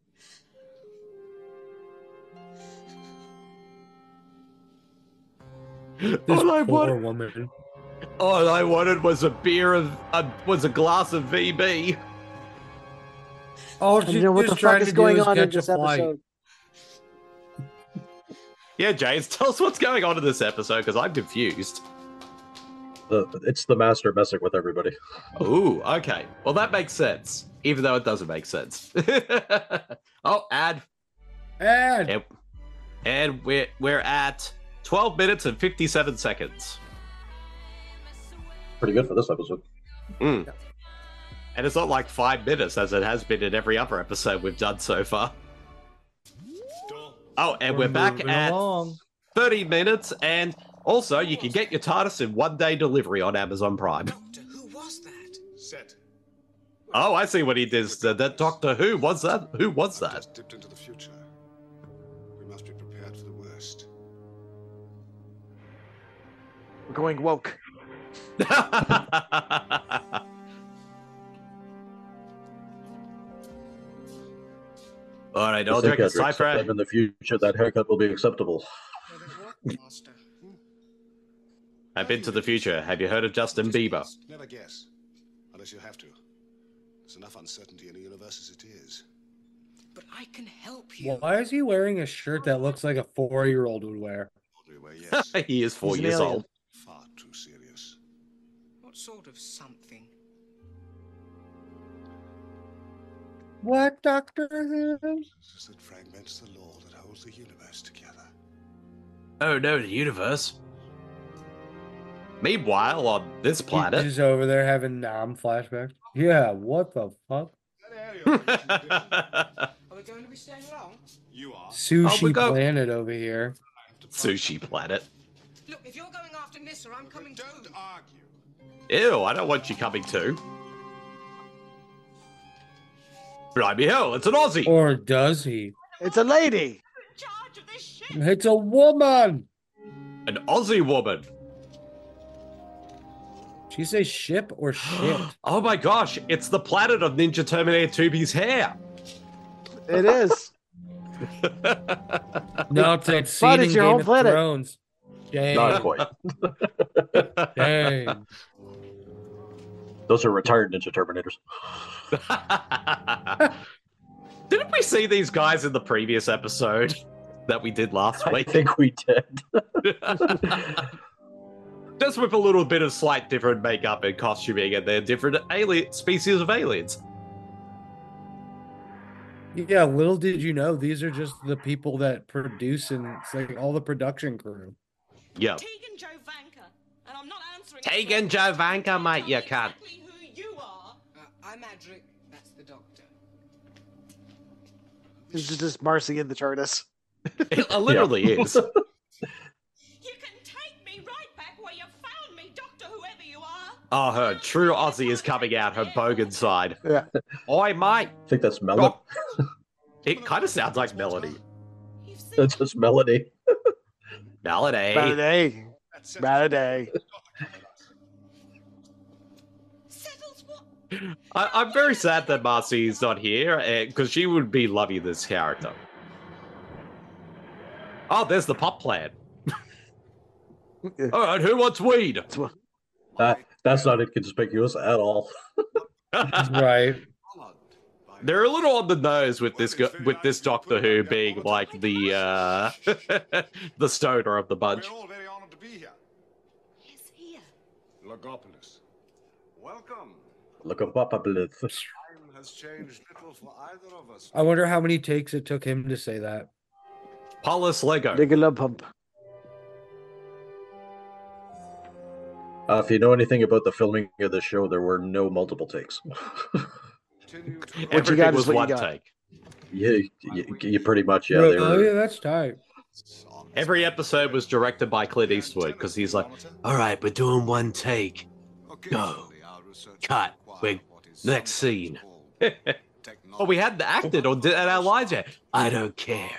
L: This poor woman.
F: All I wanted was a glass of VB.
L: Oh,
G: And you know what the fuck is going on in this episode?
F: Yeah, James, tell us what's going on in this episode, because I'm confused.
M: It's the master messing with everybody.
F: Ooh, okay. Well, that makes sense, even though it doesn't make sense. Oh, ad. And we're at 12 minutes and 57 seconds.
M: Pretty good for this episode.
F: Mm. And it's not like 5 minutes, as it has been in every other episode we've done so far. Oh, and we're back at 30 minutes, and also you can get your TARDIS in 1-day delivery on Amazon Prime.
O: Who was that?
P: Set.
F: Oh, I see what he did. That Doctor Who was that? Who was that?
P: Just dipped into the future. We must be prepared for the worst.
G: We're going woke.
F: All right,
M: I
F: Aldrich,
M: think, Edric,
F: Cypher.
M: sometime in the future, that haircut will be acceptable.
F: I've been to the future. Have you heard of Justin Bieber?
P: Never guess. Unless you have to. There's enough uncertainty in the universe as it is.
O: But I can help you.
L: Why is he wearing a shirt that looks like a 4-year-old would wear?
P: Yes.
F: He is 4
G: He's an
F: years
G: alien.
F: old.
P: Far too serious.
O: What sort of something?
L: What, Doctor Who?
P: That fragments the law that holds the universe together.
F: Oh no, the universe. Meanwhile, on this
L: He's
F: planet,
L: just over there having Nam flashbacks. Yeah, what the fuck?
O: Are we going to be staying long?
P: You are.
L: Sushi Planet over here.
F: Sushi Planet.
O: Look, if you're going after Nissa, I'm coming too.
P: Don't argue.
F: Ew, I don't want you coming too. Blimey hell, it's an Aussie.
L: Or does he?
G: It's a lady.
L: It's a woman.
F: An Aussie woman.
L: She say ship or shit?
F: Oh my gosh, it's the planet of Ninja Terminator 2B's hair.
G: It is.
L: No, it's that
G: But
L: scene
G: it's
L: in
G: your
L: Game
G: own
L: of
G: planet.
L: Thrones. Dang.
M: Not quite.
L: Dang.
M: Those are retired Ninja Terminators.
F: Didn't we see these guys in the previous episode that we did last week?
M: I think we did.
F: Just with a little bit of slight different makeup and costuming, and they're different alien species of aliens.
L: Yeah, little did you know, these are just the people that produce and it's like all the production crew.
F: Yeah.
N: Tegan Jovanka, and I'm not answering.
F: Tegan Jovanka, mate, you can't.
N: Exactly who you are.
O: I'm Adric. That's the doctor.
G: This is just Marcy in the TARDIS.
F: It literally is.
N: You can take me right back where you found me, Doctor, whoever you are.
F: Oh, her true Aussie is coming out, her bogan side.
G: Yeah.
F: Oi, mate.
M: I think that's Melody.
F: It kind of sounds like Melody.
M: That's just Melody.
F: Melody.
G: Melody. Melody.
F: I'm very sad that Marcy is not here, because she would be loving this character. Oh, there's the pop plan. All right, who wants weed?
M: That's not inconspicuous at all.
L: Right.
F: They're a little on the nose with this Doctor Who being like the the stoner of the bunch.
I: We're all very honored to be here.
N: He's here.
P: Logopolis. Welcome.
M: Logopolis.
P: Time has changed little for either of us.
L: I wonder how many takes it took him to say that.
F: Paulus Lego.
G: Pump.
M: If you know anything about the filming of the show, there were no multiple takes.
F: Everything was one take.
M: Yeah, you pretty much, yeah.
L: Oh, yeah, that's tight.
F: Every episode was directed by Clint Eastwood because he's like, all right, we're doing one take. Go. Cut. Next scene. Oh, we hadn't acted or did our lines yet. I don't care.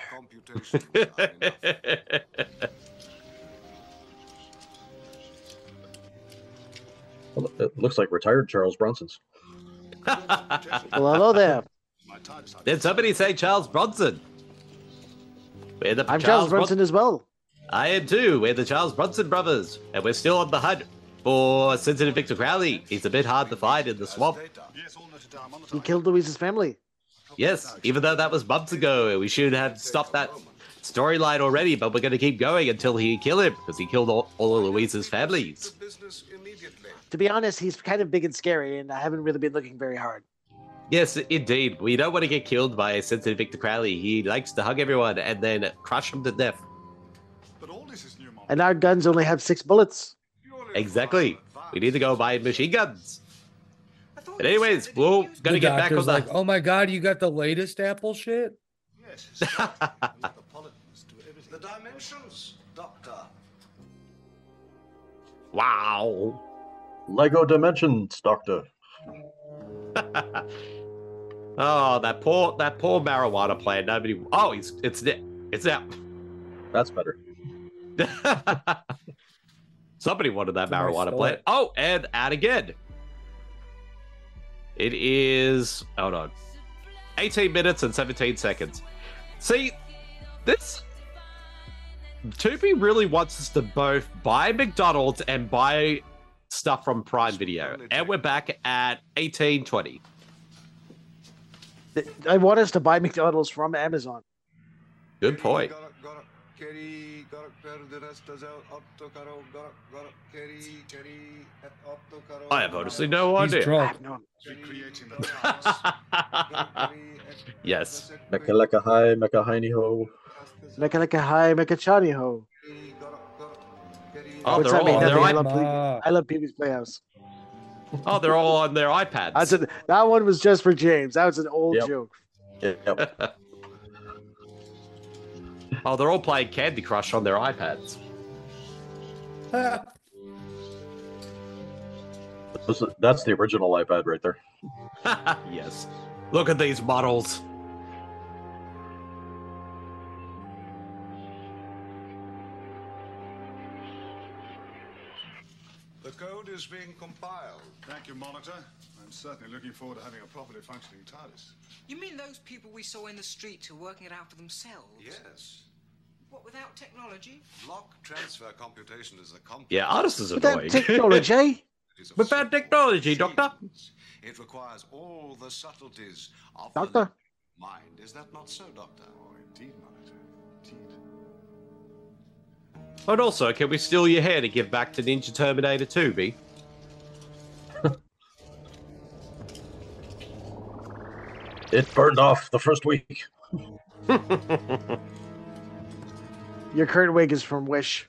M: Well, it looks like retired Charles Bronson's.
G: Well, hello there.
F: Did somebody say Charles Bronson?
G: I'm Charles Bronson as well.
F: I am too. We're the Charles Bronson brothers, and we're still on the hunt for Sensitive Victor Crowley. He's a bit hard to find in the swamp.
G: He killed Louise's family.
F: Yes, even though that was months ago, we should have stopped that storyline already, but we're going to keep going until he kill him, because he killed all of Louise's families.
G: To be honest, he's kind of big and scary, and I haven't really been looking very hard.
F: Yes, indeed. We don't want to get killed by Sensitive Victor Crowley. He likes to hug everyone and then crush them to death.
G: And our guns only have 6 bullets.
F: Exactly. We need to go buy machine guns. But anyways, we're going to get back on the...
L: like, oh my God, you got the latest Apple shit?
P: Yes, the dimensions, Doctor.
F: Wow.
M: Lego Dimensions, Doctor.
F: Oh, that poor marijuana plant. Nobody. Oh, it's out.
M: That's better.
F: Somebody wanted that marijuana plant. Oh, and out again. It is. Hold on. 18 minutes and 17 seconds. See, this. Tubi really wants us to both buy McDonald's and buy stuff from Prime Video, and we're back at 18:20.
G: I want us to buy McDonald's from Amazon.
F: Good point. I have honestly no idea.
L: Drunk.
F: Yes.
M: Mecca lecca hi, mecca hiney ho.
G: Mecca lecca hi, mecca chani ho.
F: Oh,
G: What's
F: they're
G: that mean?
F: all on their
G: Nothing. I love Pee-wee's Playhouse.
F: Oh, they're all on their iPads.
G: That one was just for James. That was an old
M: Yep.
G: joke.
M: Yep.
F: Oh, they're all playing Candy Crush on their iPads.
M: That's the original iPad right there.
F: Yes. Look at these models.
P: The code is being compiled.
I: Thank you, Monitor. I'm certainly looking forward to having a properly functioning TARDIS.
O: You mean those people we saw in the street who are working it out for themselves?
P: Yes.
O: What, without technology?
P: Block transfer computation is a complex...
F: Yeah, artist is
G: Without
F: annoying.
G: technology?
F: Without technology, Doctor.
P: It requires all the subtleties of
G: Doctor?
P: the mind. Is that not so, Doctor?
I: Oh, indeed, Monitor. Indeed.
F: And also, can we steal your hair to give back to Ninja Terminator 2, B?
M: It burned off the first week.
G: Your current wig is from Wish.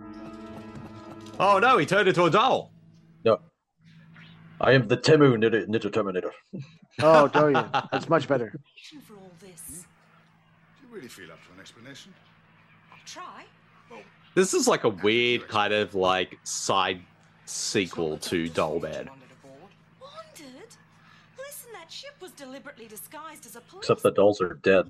F: Oh no, he turned into a doll.
M: No. I am the Temu Ninja Terminator.
G: Oh, don't you? That's much better.
N: For all this.
I: Do you really feel up to an explanation?
N: I'll try.
F: This is like a weird kind of like side sequel to Doll Man.
N: Wandered? Listen, that ship was deliberately disguised as a police.
M: Except the dolls are dead.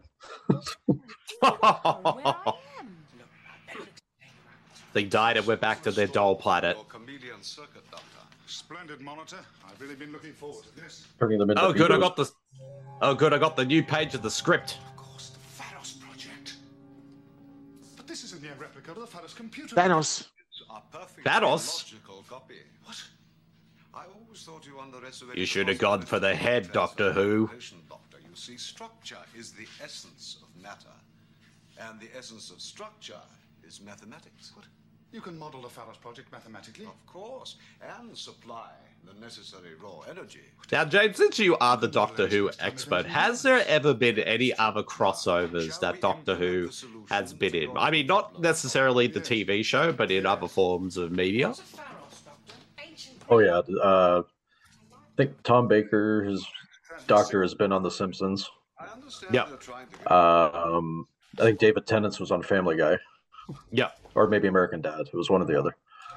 F: They died and went back to their doll planet.
P: Chameleon circuit, Doctor.
I: Splendid, Monitor. I've really been looking forward to this.
M: Turning them into
F: Oh good, I
M: egos.
F: got the. Oh good, I got the new page of the script.
I: Of course, the Pharos Project. But this is a near replica of the Pharos computer.
G: Thanos.
F: Thanos?
P: What? I always thought you underestimated.
F: You should have gone for the head, Doctor Who.
P: Doctor, you see, structure is the essence of matter, and the essence of structure is mathematics. What?
I: You can model the Pharos project mathematically.
P: Of course, and supply the necessary raw energy.
F: Now, James, since you are the Doctor Who expert, has there ever been any other crossovers that Doctor Who has been in? I mean, not necessarily the TV show, but in other forms of media?
M: Oh, yeah. I think Tom Baker, his Doctor, has been on The Simpsons.
F: Yeah.
M: I think David Tennant was on Family Guy.
F: Yeah.
M: Or maybe American Dad. It was one or the other.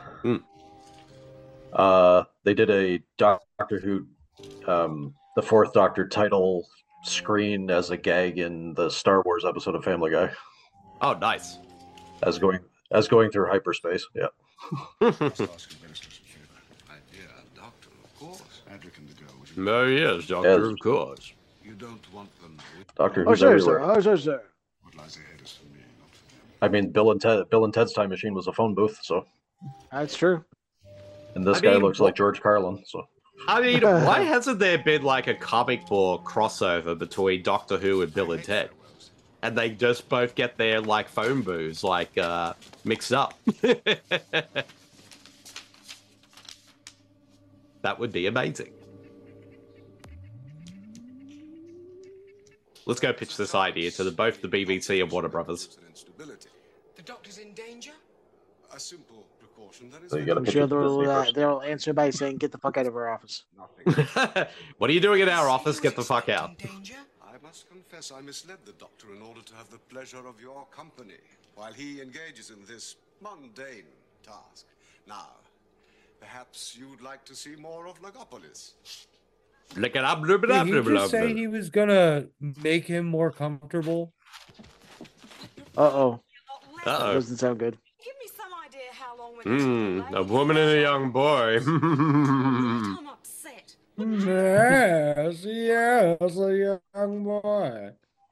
F: Mm.
M: They did a Doctor Who, the Fourth Doctor title screen as a gag in the Star Wars episode of Family Guy.
F: Oh, nice.
M: As going through hyperspace. Yeah.
F: Oh, yes, Doctor, of course.
P: You don't want them.
M: Doctor
G: Oh,
M: Who's
G: sure,
M: everywhere.
G: sir. Oh, sure, sir.
P: What lies ahead is for me, not for them.
M: I mean, Bill and Ted's Time Machine was a phone booth, so.
G: That's true.
M: And this
F: I
M: guy
F: mean,
M: looks like George Carlin, so.
F: I mean, why hasn't there been like a comic book crossover between Doctor Who and Bill and Ted? And they just both get their like phone booths like mixed up. That would be amazing. Let's go pitch this idea to both the BBC and Warner Brothers.
O: The doctor's in danger?
P: A simple precaution that is.
M: So you gotta
G: I'm
M: pitch
G: sure
M: it to Disney first.
G: they'll answer by saying, "Get the fuck out of our office."
F: What are you doing in our office? Get the fuck out.
P: I must confess I misled the doctor in order to have the pleasure of your company while he engages in this mundane task. Now, perhaps you'd like to see more of Legopolis.
F: Look it up,
L: Did he just say he was gonna make him more comfortable?
G: Uh-oh. That
F: Uh-oh.
G: doesn't sound good.
N: Give me some idea how long
F: A woman and a young boy.
N: I'm upset.
L: Yes, yes, a young boy.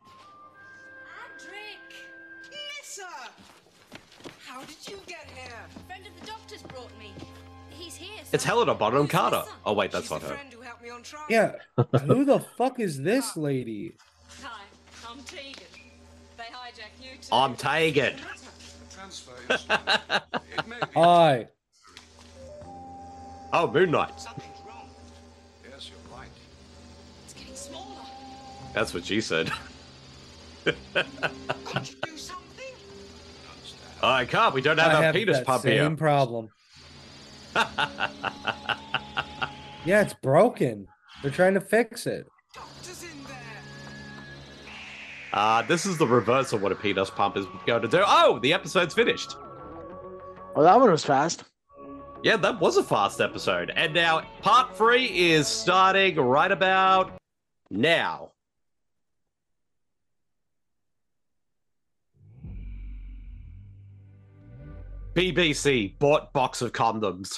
O: Nissa! How did you get here?
A: A friend of the doctor's brought me. He's here.
F: It's Helena Bonham Carter. Oh wait, that's not her.
L: Yeah, who the fuck is this lady?
N: Hi, I'm Tegan. They hijacked you too.
F: I'm Tegan.
L: Hi.
F: Oh, Moon Knight.
P: Yes, you're right.
N: It's getting smaller.
F: That's what she said. I can't. We don't have
L: I
F: a
L: have
F: penis
L: that
F: pump
L: same
F: here.
L: problem. Yeah, it's broken. They're trying to fix it.
F: This is the reverse of what a penis pump is going to do. Oh, the episode's finished.
G: Well, that one was fast.
F: Yeah, that was a fast episode. And now part 3 is starting right about now. BBC bought box of condoms.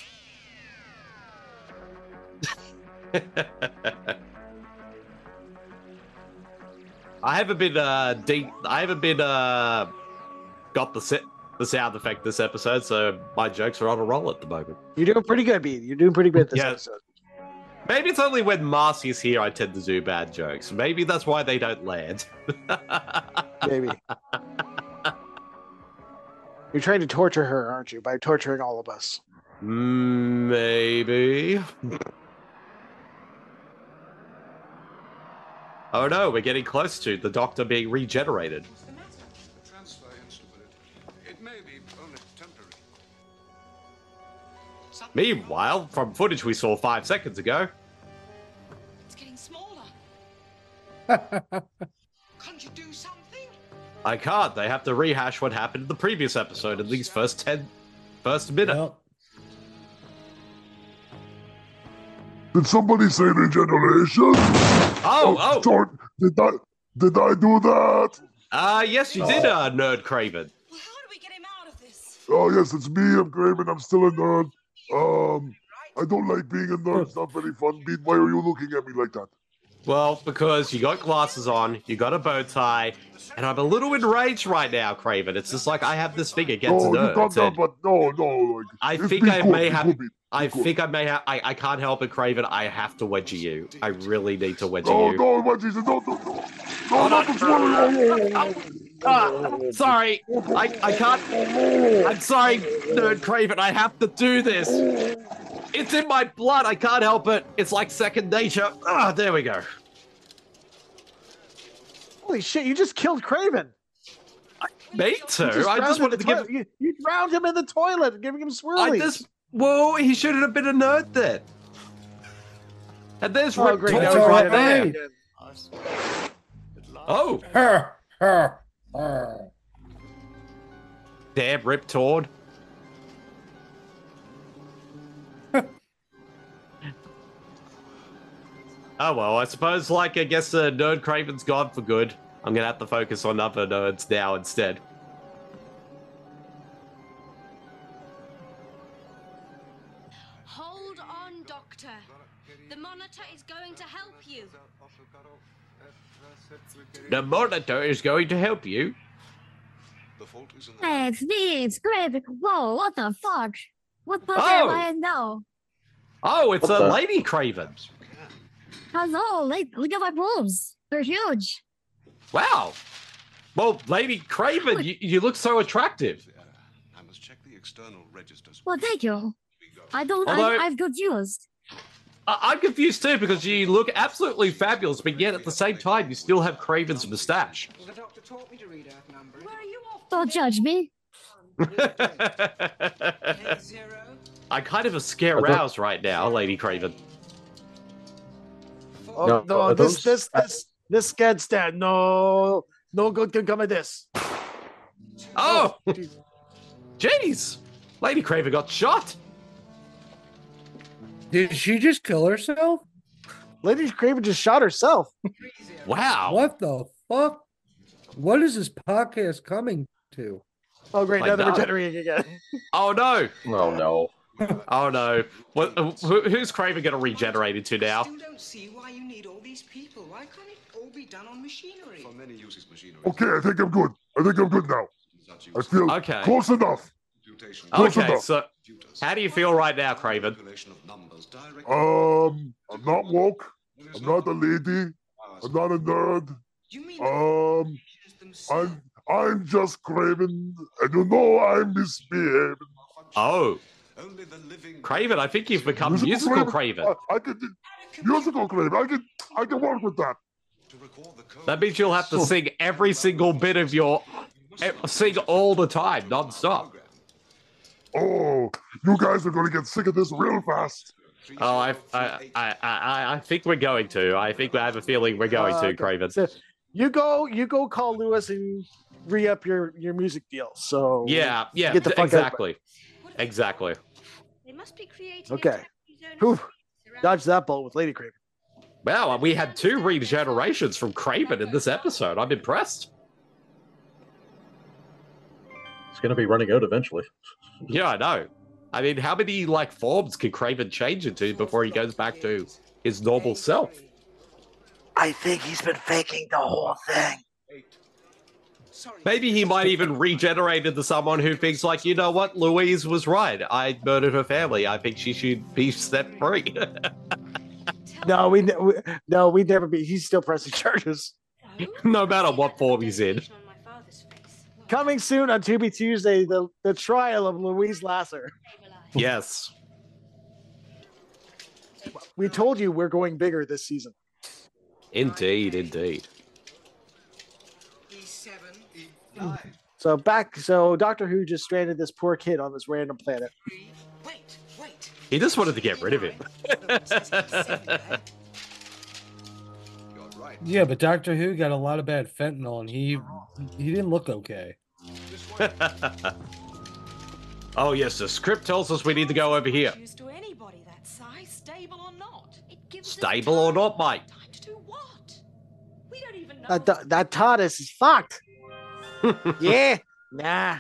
F: I haven't been got the sound effect this episode, so my jokes are on a roll at the moment.
G: You're doing pretty good, Beat. You're doing pretty good this episode.
F: Maybe it's only when Marcy's here I tend to do bad jokes. Maybe that's why they don't land.
G: Maybe. You're trying to torture her, aren't you? By torturing all of us.
F: Maybe. Oh no, we're getting close to the Doctor being regenerated.
P: Transfer instability. It may be only temporary.
F: Meanwhile, from footage we saw 5 seconds ago,
N: It's getting smaller.
O: Can't you do something?
F: I can't. They have to rehash what happened in the previous episode in these first minute.
L: Well,
Q: Did somebody say regeneration?
F: Oh!
Q: Did I do that?
F: Yes, you did, Nerd Craven.
Q: Oh yes, it's me. I'm Craven. I'm still a nerd. I don't like being a nerd. It's not very fun. Beat, why are you looking at me like that?
F: Well, because you got glasses on, you got a bow tie, and I'm a little enraged right now, Craven. It's just like I have this thing against nerds. I think I may have. I can't help it, Craven. I have to wedgie you. I really need to wedgie you.
Q: No, wedgies, no.
F: Sorry, I can't. I'm sorry, Nerd Craven. I have to do this. It's in my blood. I can't help it. It's like second nature. Ah, there we go.
G: Holy shit! You just killed Craven.
F: Me too. I just wanted to give.
G: You drowned him in the toilet, giving him swirlies.
F: Well, he shouldn't have been a nerd then. And there's Rip
G: great.
F: Torn
G: Now
F: right
G: he's
F: there. Oh. Damn, Rip Torn. Oh, well, I suppose, I guess Nerd Craven's gone for good. I'm going to have to focus on other nerds now instead.
N: Hold on, Doctor. The monitor is going to help you.
F: The monitor is going to help you.
R: Hey, it's me, it's Craven. Whoa, what the fuck? What the
F: Oh.
R: am I in now?
F: Oh, it's a Lady Craven.
R: Hello, look at my boobs. They're huge.
F: Wow. Well, Lady Craven, you look so attractive.
P: I must check the external registers.
R: Well, thank you.
F: Although-
R: I'm confused.
F: I'm confused too because you look absolutely fabulous, but yet at the same time you still have Craven's mustache.
O: Well, the doctor taught me to read Earth numbers.
N: Where are you off?
R: Don't judge me.
F: I kind of a scare roused right now, Lady Craven.
G: Oh, no, this gets dead. No good can come of this.
F: Oh, jeez, Lady Craven got shot.
L: Did she just kill herself?
G: Lady Craven just shot herself.
F: Wow.
L: What the fuck? What is this podcast coming to?
G: Oh, great.
F: Like
G: Now they're
F: that.
G: regenerating again.
F: Oh, no.
M: Oh, no.
F: Oh, no. Who's Craven going to regenerate into now?
O: I still don't see why you need all these people. Why can't it all be done on machinery?
P: For many uses machinery.
Q: Okay, I think I'm good. now. I feel
F: Okay.
Q: close enough. Close
F: Okay,
Q: enough.
F: so how do you feel right now, Craven?
Q: I'm not woke. I'm not a lady. I'm not a nerd. I'm just Craven, and you know I'm misbehaving.
F: Oh. Craven, I think you've become musical Craven.
Q: I can musical Craven. I can work with that.
F: That means you'll have to sing every single bit of sing all the time, non-stop.
Q: Oh, you guys are going to get sick of this real fast.
F: Oh, I think we're going to. I think I have a feeling we're going to, Craven.
G: So you go call Lewis and re-up your music deal. So
F: Yeah,
G: get the fuck
F: exactly. Exactly.
N: They must be creating
G: Okay. Whew. Dodge that bullet with Lady Craven.
F: Wow, we had 2 regenerations from Craven in this episode. I'm impressed.
M: It's going to be running out eventually.
F: Yeah, I know. I mean, how many forms can Craven change into before he goes back to his normal self?
G: I think he's been faking the whole thing.
F: Maybe he might even regenerate into someone who thinks you know what, Louise was right. I murdered her family. I think she should be set free.
G: No, we'd never be. He's still pressing charges.
F: No matter what form he's in.
G: Coming soon on Tubi Tuesday, the trial of Louise Lasser.
F: Yes.
G: We told you we're going bigger this season.
F: Indeed.
G: So Doctor Who just stranded this poor kid on this random planet.
F: He just wanted to get rid of him.
L: Yeah, but Doctor Who got a lot of bad fentanyl, and he didn't look okay.
F: Oh yes, the script tells us we need to go over here.
N: To anybody that size, stable or not. It gives
F: Stable or not, mate?
N: time to do what? We don't even know.
G: That TARDIS is fucked. Yeah, nah.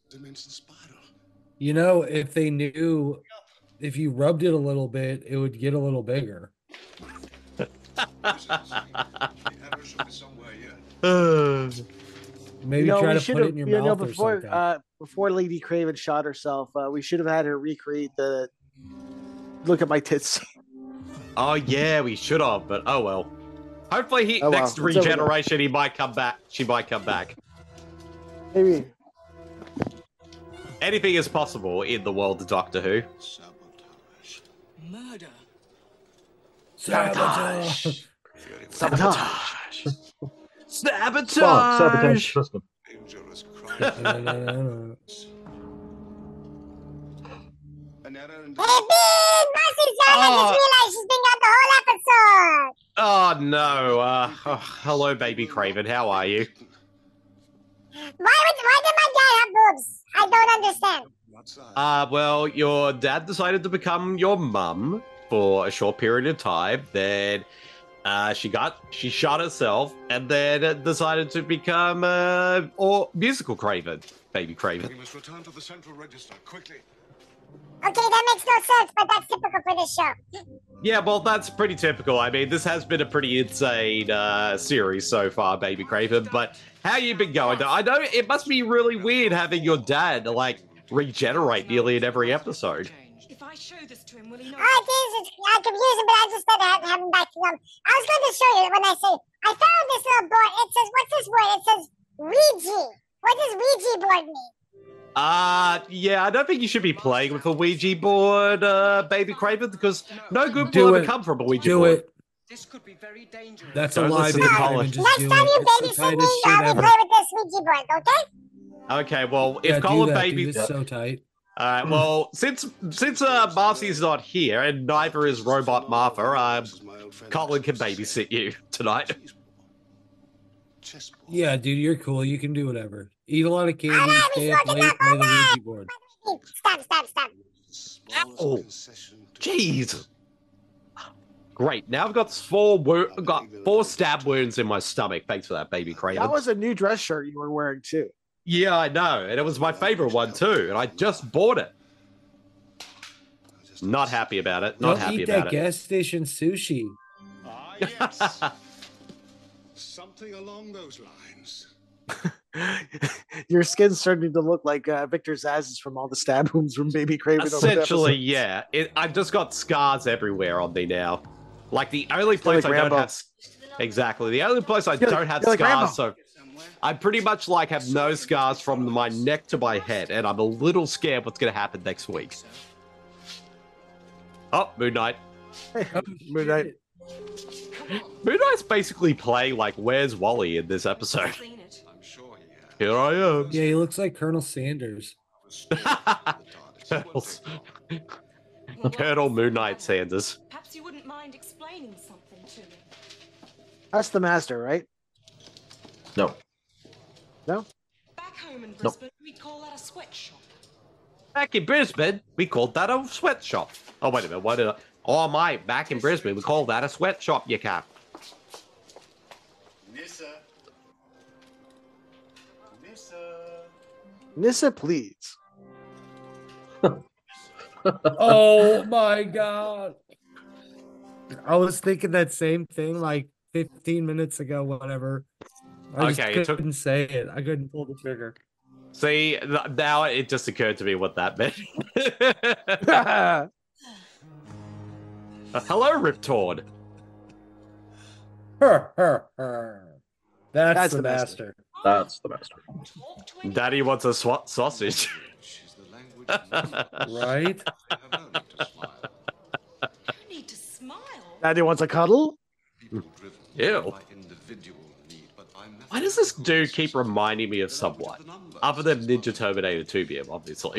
L: You know, if they knew, if you rubbed it a little bit, it would get a little bigger. Maybe try to put it in your mouth or something.
G: Before Lady Craven shot herself, we should have had her recreate the "Look at my tits."
F: Oh yeah, we should have, but oh well. Hopefully, next
G: It's
F: regeneration, he might come back. She might come back.
G: Maybe.
F: Anything is possible in the world of Doctor Who.
O: Murder.
L: Sabotage.
G: Sabotage.
F: Sabotage.
M: Sabotage system.
R: Marcy's done. I just realized she's been gone the whole episode.
F: Oh no! Hello, baby Craven. How are you?
R: Why did my dad have boobs? I don't understand.
F: Well, your dad decided to become your mum for a short period of time. Then she shot herself, and then decided to become musical Craven, baby Craven.
P: We must return to the central register quickly.
R: Okay, that makes no sense, but that's typical for this show.
F: Yeah, well, that's pretty typical. I mean, this has been a pretty insane series so far, baby Craven. But how you been going? I know it must be really weird having your dad like regenerate nearly in every episode.
N: If I show this to him, will he know?
R: It is. It's confusing, but I just started having him back to them. I was going to show you when I say I found this little board. It says, what's this word? It says Ouija. What does Ouija board mean?
F: Yeah, I don't think you should be playing with a Ouija board, baby Craven, because no good will ever come from a Ouija board.
O: This could be very dangerous.
L: That's a lie, baby Craven. Just
R: Next
L: do
R: time
L: it.
R: you
L: It's the
R: babysit me,
L: tightest shit
R: I'll be
L: ever.
R: playing with this Ouija board, okay?
F: Okay, well, if
L: Yeah, do
F: Colin
L: that,
F: baby,
L: dude. It's so tight.
F: well, since Marcy's not here and neither is Robot Martha, Colin can babysit you tonight.
L: Yeah, dude, you're cool. You can do whatever. Eat a lot of candy, stay up late, play the Ouija board.
R: Stop.
F: Oh, jeez. Great. Now I've got four stab wounds in my stomach. Thanks for that, baby Craven.
G: That was a new dress shirt you were wearing too.
F: Yeah, I know, and it was my favorite one too, and I just bought it. Not happy about it. Not
L: Don't
F: happy
L: eat
F: about
L: that gas station sushi.
P: Yes. Something along those lines.
G: Your skin's starting to look like Victor Zaz's from all the stab wounds from Baby Craven.
F: Essentially, yeah. I've just got scars everywhere on me now. Like the only place
G: like
F: I
G: Rambo.
F: don't have exactly the only place I
G: You're
F: don't have
G: like Rambo.
F: scars. So I pretty much like have no scars from my neck to my head, and I'm a little scared what's going to happen next week. Oh, Moon Knight.
G: Moon Knight.
F: Moon Knight's basically playing like Where's Wally in this episode.
P: I'm sure he has.
F: Here I am.
L: Yeah, he looks like Colonel Sanders.
F: Colonel Moon Knight Sanders.
N: Perhaps you wouldn't mind explaining something to me.
G: That's the master, right?
M: No.
G: No?
N: Back home in Brisbane, we'd call that a sweatshop.
F: Back in Brisbane, we called that a sweatshop. Oh, wait a minute. What did I... Oh, my. Back in Brisbane, we call that a sweatshop, you can't.
G: Nissa, please.
L: Oh my god. I was thinking that same thing like 15 minutes ago, whatever. I just couldn't say it. I couldn't pull the trigger.
F: See, now it just occurred to me what that meant. Hello, Rip Torn.
L: That's the master.
M: That's the master.
F: Daddy wants a SWAT sausage.
L: Right?
N: Need to smile.
G: Daddy wants a cuddle?
F: Ew. Why does this dude keep reminding me of someone? Other than Ninja Terminator 2BM, obviously.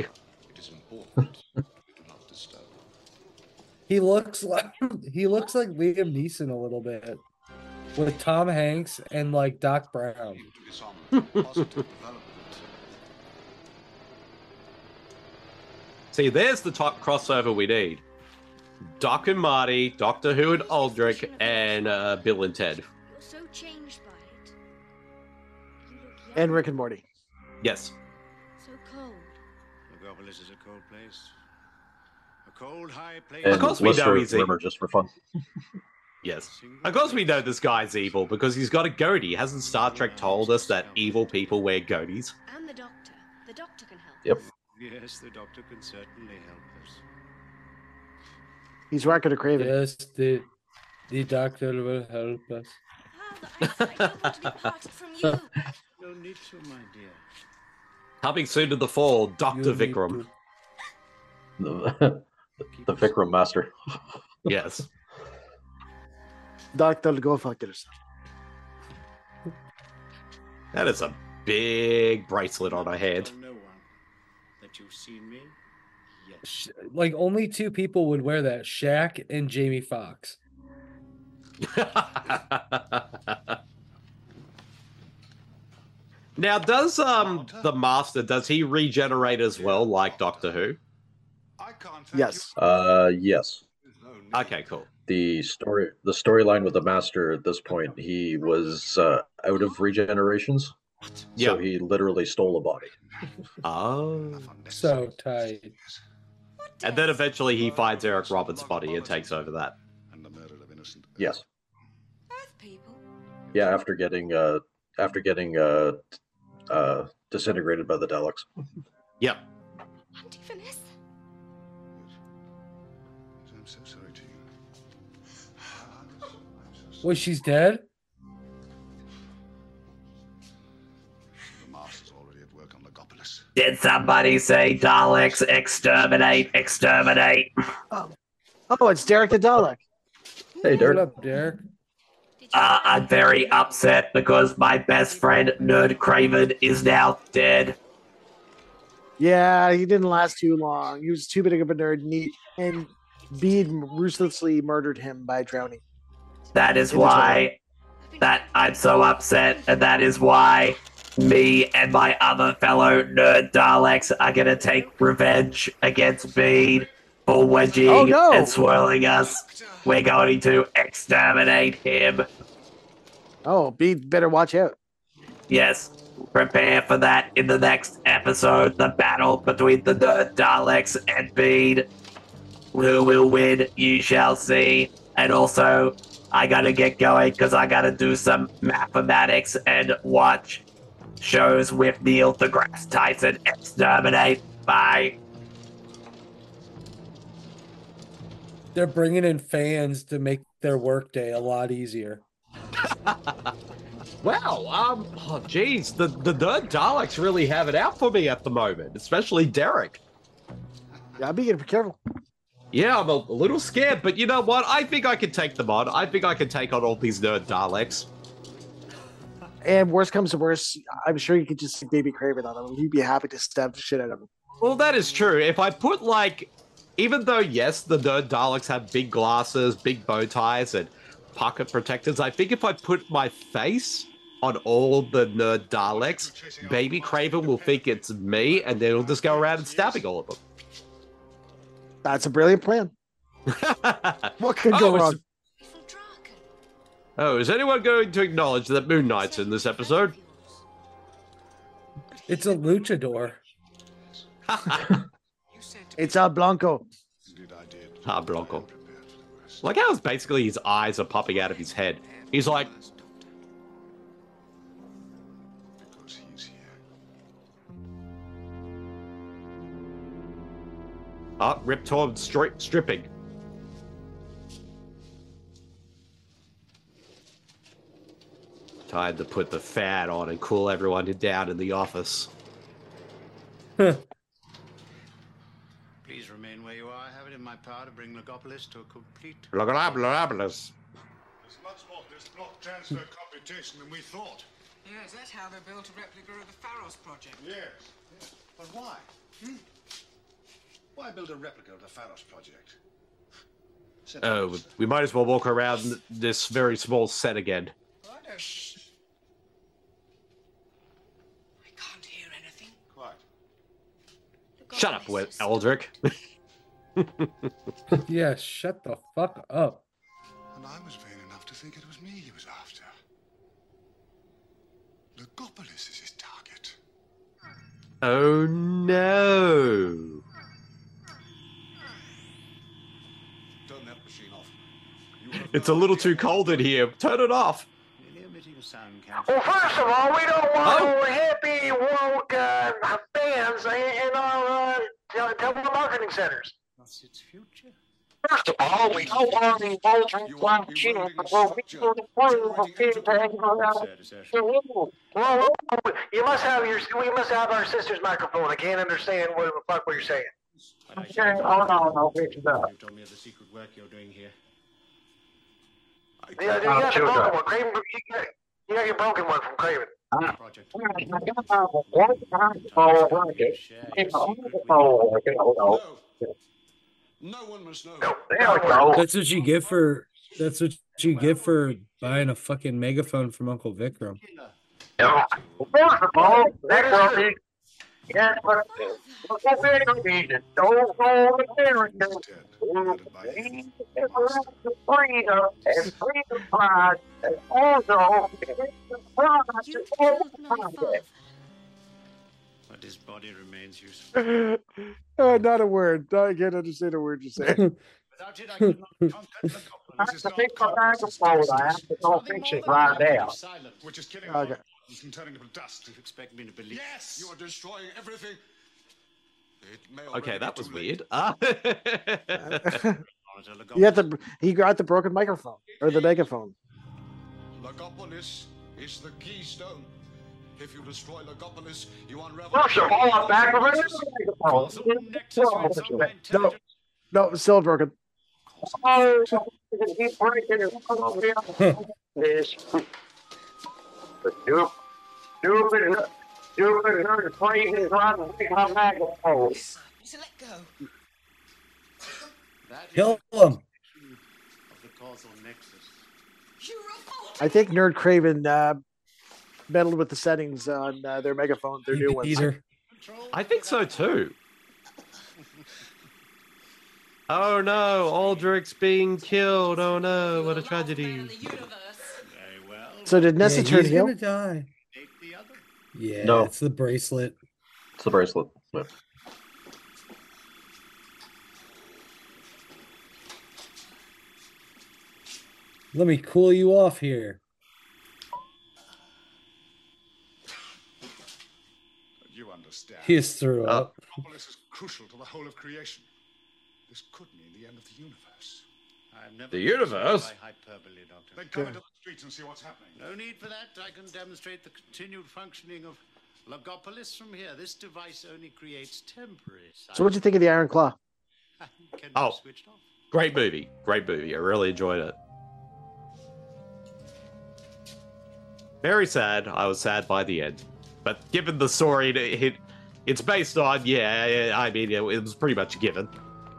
L: He looks like Liam Neeson a little bit. With Tom Hanks and like Doc Brown.
F: See, there's the top crossover we need. Doc and Marty, Doctor Who and Aldrich, and Bill and Ted.
R: You're so changed by it.
G: And Rick and Morty.
F: Yes.
R: So cold.
P: Metropolis is a cold place. A cold, high place.
M: And
F: Of course we
M: Lister
F: know he's
M: Rimmer just for fun.
F: Yes. Of course we know this guy's evil because he's got a goatee. Hasn't Star Trek told us that evil people wear goatees?
A: And the doctor. The doctor can help.
M: Yep.
S: Yes, the doctor can certainly help us.
G: He's rocking a Craven.
L: Yes, the doctor will help us.
S: No need to, my dear.
F: Coming soon to the fall, Dr. Vikram.
M: The Vikram Master.
F: Yes.
G: Doctor, go fuck yourself.
F: That is a big bracelet on her head.
S: No one that you've seen me yet.
L: Like, only two people would wear that, Shaq and Jamie Foxx.
F: Now, does the Master, does he regenerate as well, like Doctor Who?
G: Yes.
M: Yes.
F: Okay, cool.
M: The storyline with the Master at this point, he was out of regenerations, so he literally stole a body.
F: Oh,
L: so tight.
F: And then eventually he finds Eric Roberts' body and takes over that.
M: Yes. Yeah, after getting disintegrated by the Daleks.
F: Yep.
A: Auntie Vanessa.
I: I'm so sorry to you.
L: Wait, she's dead?
I: The Master's already at work on Legopolis.
J: Did somebody say Daleks exterminate, exterminate?
G: Oh, it's Derek the Dalek.
M: Hey, Derek.
L: What up, Derek?
J: I'm very upset because my best friend, Nerd Craven, is now dead.
G: Yeah, he didn't last too long. He was too big of a nerd, and Bede ruthlessly murdered him by drowning.
J: That is why I'm so upset, and that is why me and my other fellow Nerd Daleks are gonna take revenge against Bede for wedging and swirling us. We're going to exterminate him.
G: Oh, Bede better watch out.
J: Yes, prepare for that in the next episode. The battle between the Nerd Daleks and Bede. Who will win? You shall see. And also, I gotta get going because I gotta do some mathematics and watch shows with Neil deGrasse Tyson exterminate. Bye.
L: They're bringing in fans to make their workday a lot easier.
F: Well, oh geez, the Nerd Daleks really have it out for me at the moment, especially Derek.
G: Yeah, be careful.
F: Yeah, I'm a little scared, but you know what? I think I can take them on. I think I can take on all these Nerd Daleks.
G: And worst comes to worst, I'm sure you could just stick Baby Craven on him. He'd be happy to stab the shit out of him.
F: Well, that is true. If I put, like, even though, yes, the Nerd Daleks have big glasses, big bow ties, and pocket protectors, I think if I put my face on all the Nerd Daleks, Baby Craven will think it's me, and then he'll just go around and stabbing all of them.
G: That's a brilliant plan. What could go wrong?
F: Oh, is anyone going to acknowledge that Moon Knight's in this episode?
L: It's a luchador.
G: It's a Blanco.
F: Blanco. Like how it's basically his eyes are popping out of his head. He's like... Oh, Rip Torn stripping. Time to put the fan on and cool everyone down in the office.
S: Please remain where you are. I have it in my power to bring Legopolis to a complete...
F: Legopolis.
I: There's much more to this block transfer computation than we thought.
O: Yes, that's how they built a replica of the Pharos project.
I: Yes. But why? Why build a replica of the Pharos project?
F: Oh, we might as well walk around this very small set again.
O: Shh. I can't hear anything.
I: Quiet.
F: Shut up, Eldrick.
L: Yeah, shut the fuck up.
I: And I was vain enough to think it was me he was after. Legopolis is his target.
F: Oh no.
P: Turn that machine off.
F: It's a little too cold in here. Turn it off.
T: Well, first of all, we don't want no hippie woke fans in our telemarketing centers.
S: What's its future?
T: First of all, we don't want any vultures like children. Well, you must have we must have our sister's microphone. I can't understand what the fuck you're saying. Okay, hold on, I'll fix it up.
S: You told me of the secret work you're doing here.
T: Yeah, you got the broken one. Craven, you got your broken one from Craven.
S: Project.
P: No one must know.
L: That's what you get for. That's what you get for buying a fucking megaphone from Uncle Vikram.
T: Yeah. First of all, that is yes, but freedom and freedom pride and also
S: But his body remains useful.
G: Not a word. I can't understand a word you say.
S: Without it, I could not conquer the goblins.
T: That's the big microphone. I have to go fix it right now.
I: Which is killing
G: Okay.
I: and turning to dust.
S: You expect me to believe?
P: Yes! You are destroying everything. It may
F: Okay,
P: already
F: that
P: be
F: was
P: too
F: weird.
G: He got the broken microphone or the megaphone.
P: Legopolis is the keystone. If you destroy Legopolis, you unravel.
T: First of all, I'm back over
G: No, no, still broken.
L: Kill him.
S: Of the causal nexus.
G: I think Nerd Craven meddled with the settings on their megaphone, their new ones.
L: Either.
F: I think so too. Oh no, Aldrich's being killed. Oh no, what a tragedy.
G: So did Nessa turn
L: he's
G: heel?
L: gonna die. Yeah,
M: No.
L: it's the bracelet.
M: It's the bracelet. Yeah.
L: Let me cool you off here.
I: You understand.
L: He just threw up.
I: Legopolis is crucial to the whole of creation. This could mean the end of the universe.
S: I've never
F: The universe?
S: by hyperbole, Doctor.
I: Then come into the streets and see what's happening.
S: No need for that. I can demonstrate the continued functioning of Legopolis from here. This device only creates temporary
G: So what'd you think of the Iron Claw?
S: Can
F: Oh,
S: be switched off.
F: great movie. Great movie. I really enjoyed it. Very sad. I was sad by the end. But given the story it's based on, yeah, I mean, it was pretty much a given.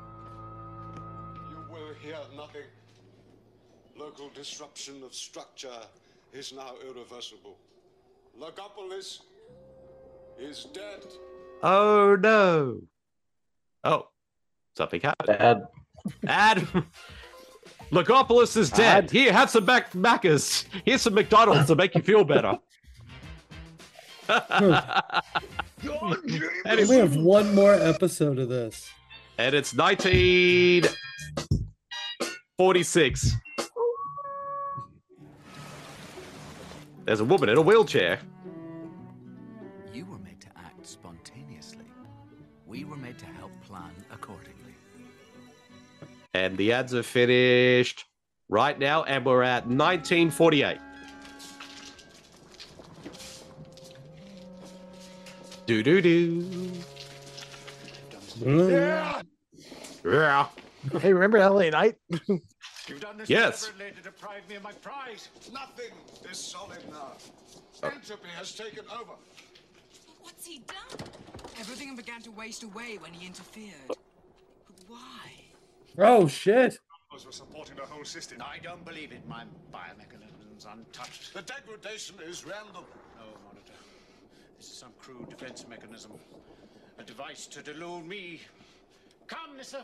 P: You will hear nothing. Local disruption of structure is now irreversible. Legopolis is dead.
F: Oh no. Oh, something happened. Ad. Legopolis is dead. Here, have some Macca's. Here's some McDonald's to make you feel better.
L: And we have one more episode of this.
F: And it's 1946. There's a woman in a wheelchair.
U: You were made to act spontaneously. We were made to help plan accordingly.
F: And the ads are finished right now, and we're at 1948. Do.
G: Yeah.
F: Yeah.
G: Hey, remember LA Night?
I: You've done this
F: Yes.
I: deliberately to deprive me of my prize.
P: Nothing is solid now. Entropy has taken over.
O: What's he done? Everything began to waste away when he interfered. But why?
L: Oh shit!
I: We're supporting the whole system.
S: I don't believe it. My biomechanism's untouched.
P: The degradation is random.
S: No, Monitor. This is some crude defense mechanism. A device to delude me. Come, Nissa.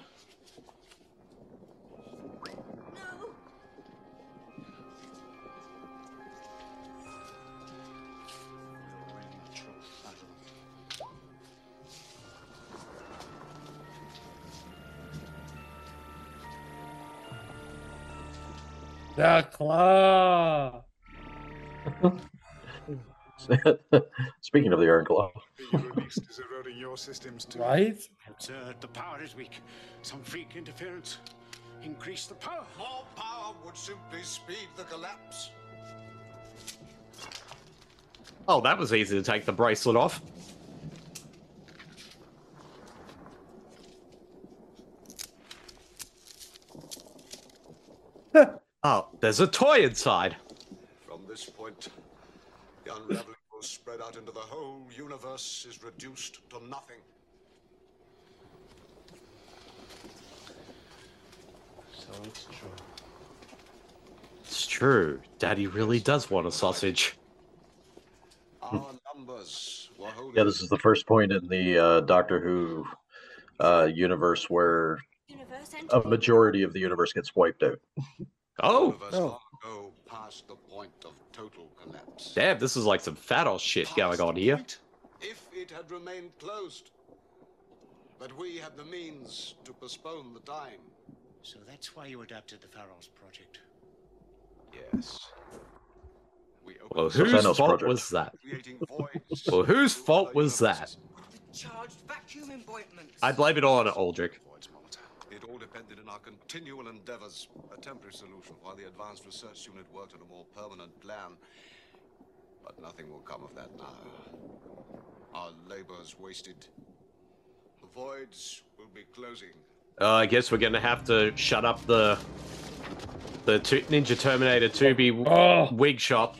L: The claw.
M: Speaking of the Iron Claw.
I: Being released is eroding your systems too.
L: Right?
S: Absurd. The power is weak. Some freak interference. Increase the power.
P: More power would simply speed the collapse.
F: Oh, that was easy to take the bracelet off. Oh, there's a toy inside.
P: From this point, the unraveling will spread out into the whole universe is reduced to nothing.
S: So it's true.
F: It's true. Daddy really does want a sausage.
P: Our numbers were wholly...
M: Yeah, this is the first point in the Doctor Who universe where a majority of the universe gets wiped out.
F: Oh.
P: Long ago past the point of total collapse.
F: Damn, this is like some Thanos shit going on here.
P: If it had remained closed, but we had the means to postpone the time.
S: So that's why you adapted the Pharaoh's project.
P: Yes.
F: Well, whose fault was that? Well, whose fault was that?
O: Charged vacuum emboymentments.
F: I blame it all on Aldrich.
P: It all depended on our continual endeavors, a temporary solution, while the Advanced Research Unit worked on a more permanent plan. But nothing will come of that now. Our labor's wasted. The voids will be closing.
F: I guess we're gonna have to shut up the Ninja Terminator 2B wig shop.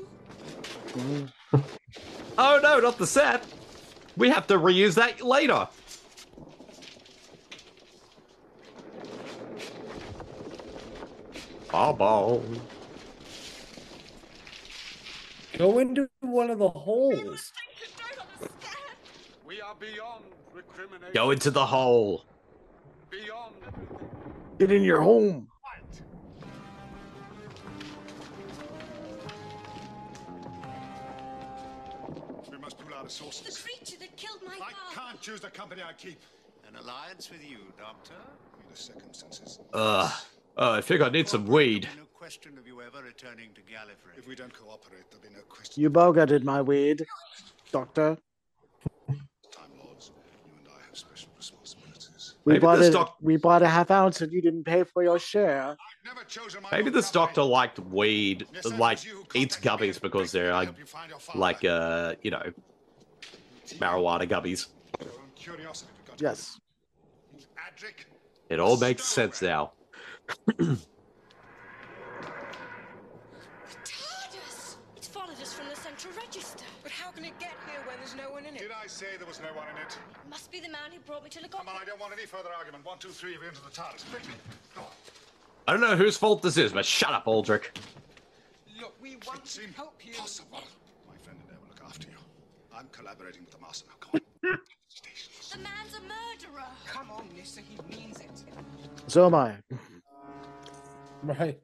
F: Oh no, not the set. We have to reuse that later. Ball.
L: Go into one of the holes.
P: We are beyond recrimination.
F: Go into the hole.
P: Beyond.
G: Get in your home.
I: We must pull out a source.
N: The creature that killed my
I: I
N: father.
I: can't choose the company I keep.
S: An alliance with you, Doctor?
I: In the circumstances.
F: I think I need some weed.
S: No question of you ever returning to Gallifrey.
I: If we don't cooperate, there'll be no question.
G: You bogarted my weed, Doctor.
I: Time Lords, you and I have special responsibilities.
G: We bought a half ounce and you didn't pay for your share.
F: Maybe this doctor liked weed, like eats gummies because they're like you know, marijuana gummies.
G: Yes.
F: It all makes sense now.
N: It's followed us from the central register.
O: But how can it get here when there's no one in it?
I: Did I say there was no one in it?
N: Must be the man who brought me to look
I: Come on, I don't want any further argument. 1, 2, 3, we're into the TARDIS. Quickly. Go on.
F: I don't know whose fault this is, but shut up, Aldrich.
O: Look, we want to help you.
I: Possible. My friend and I will look after you. I'm collaborating with the Master now. Come on.
N: The man's a murderer.
O: Come on, Nissa, he means it.
G: So am I.
L: Right.